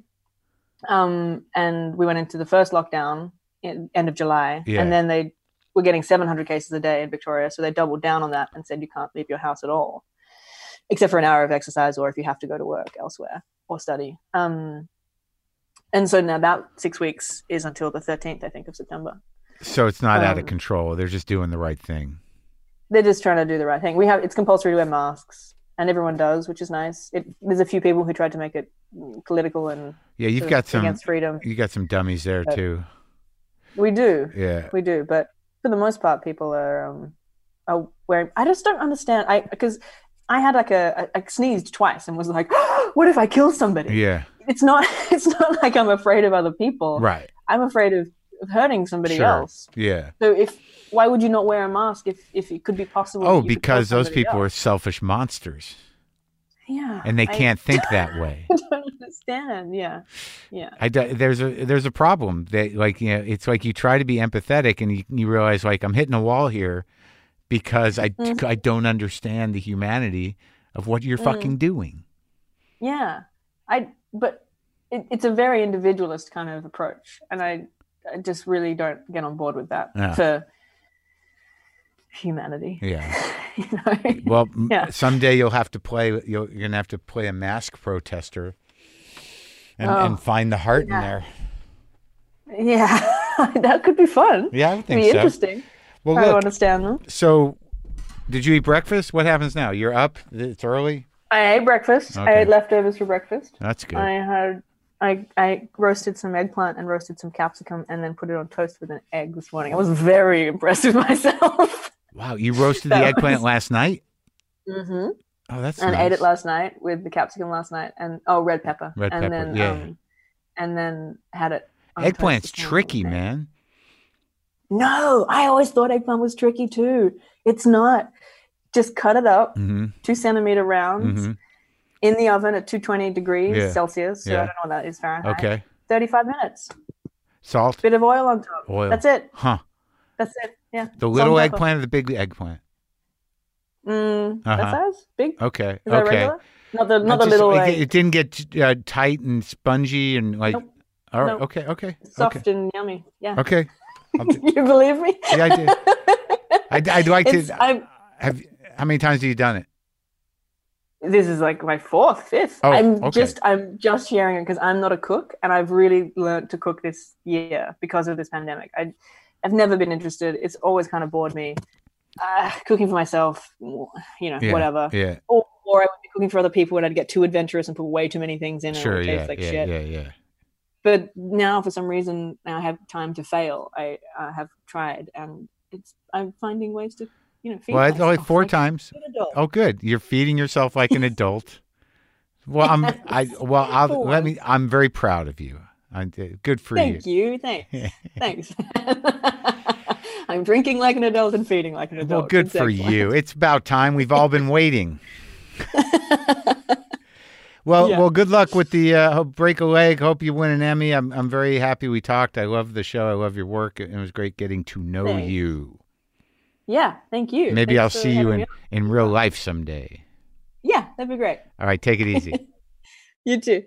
And we went into the first lockdown end of July. Yeah. And then they were getting 700 cases a day in Victoria. So they doubled down on that and said you can't leave your house at all, except for an hour of exercise or if you have to go to work elsewhere or study. And so now that 6 weeks is until the 13th, I think, of September. So it's not out of control. They're just doing the right thing. They're just trying to do the right thing. It's compulsory to wear masks, and everyone does, which is nice. There's a few people who tried to make it political and you've got some against freedom. You got some dummies there too. We do, we do. But for the most part, people are wearing. I just don't understand. Because I had I sneezed twice and was like, oh, what if I kill somebody? Yeah. It's not like I'm afraid of other people. Right. I'm afraid of hurting somebody else. Yeah. So why would you not wear a mask if it could be possible? Oh, because those people are selfish monsters. Yeah. And they can't think that way. I don't understand. Yeah. Yeah. There's a problem. It's like you try to be empathetic and you realize like I'm hitting a wall here because I don't understand the humanity of what you're fucking doing. Yeah. But it's a very individualist kind of approach, and I just really don't get on board with that for humanity. Yeah. You know? Well, someday you'll have to play. You're gonna have to play a mask protester, and find the heart in there. Yeah, that could be fun. Yeah, I would think It'd be so. Interesting. Well, I don't understand them. So, did you eat breakfast? What happens now? You're up. It's early. I ate breakfast. Okay. I ate leftovers for breakfast. That's good. I roasted some eggplant and roasted some capsicum and then put it on toast with an egg this morning. I was very impressed with myself. Wow, you roasted the eggplant last night? Mm-hmm. Oh, that's and nice. ate it last night with the capsicum last night and red pepper. And then had it on Eggplant's toast this tricky, morning. man. No, I always thought eggplant was tricky too. It's not. Just cut it up, 2 centimeter rounds, in the oven at 220 degrees Celsius. So I don't know what that is Fahrenheit. Okay. 35 minutes. Salt? Bit of oil on top. Oil. That's it. Huh. That's it. Yeah. The little eggplant or the big eggplant? That size? Big? Okay. Is that regular? Not the Just, little it didn't get tight and spongy and like. Nope. All right. Nope. Okay. Soft and yummy. Yeah. Okay. You believe me? Yeah, I did. I'd like to. How many times have you done it? This is like my 4th, 5th. Oh, I'm just sharing it because I'm not a cook, and I've really learned to cook this year because of this pandemic. I've never been interested. It's always kind of bored me. Cooking for myself, whatever. Yeah. Or I would be cooking for other people, and I'd get too adventurous and put way too many things in it. Sure. And it would taste like shit. Yeah. But now, for some reason, I have time to fail. I have tried, and I'm finding ways to. Feed it's only 4 like times. Oh, good. You're feeding yourself like an adult. Well, I'm very proud of you. Good for you. Thank you. Thanks. I'm drinking like an adult and feeding like an adult. Well, good for you. It's about time. We've all been waiting. Well, good luck with the break a leg. Hope you win an Emmy. I'm very happy we talked. I love the show. I love your work. It was great getting to know you. Yeah, thank you. Maybe I'll see you in real life someday. Yeah, that'd be great. All right, take it easy. You too.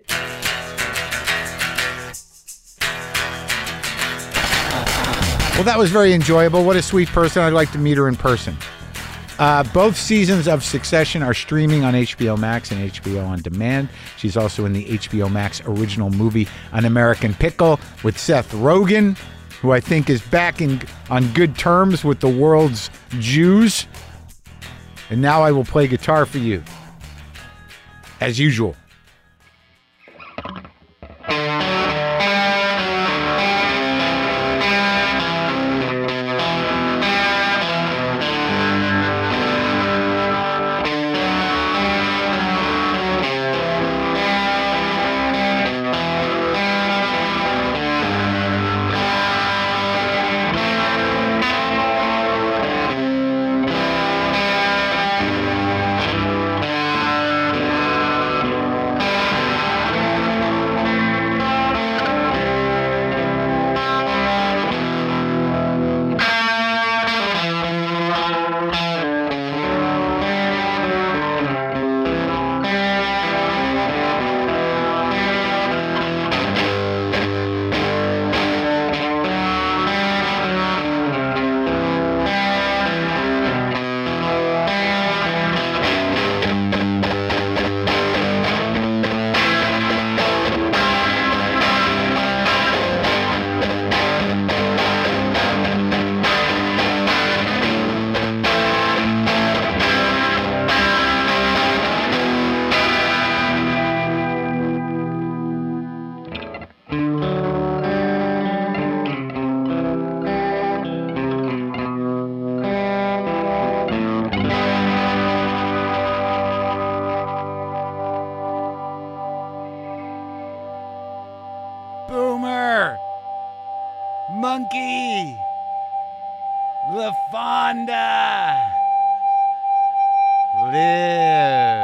Well, that was very enjoyable. What a sweet person. I'd like to meet her in person. Both seasons of Succession are streaming on HBO Max and HBO On Demand. She's also in the HBO Max original movie An American Pickle with Seth Rogen, who I think is back on good terms with the world's Jews. And now I will play guitar for you, as usual. Monkey. LaFonda. Live.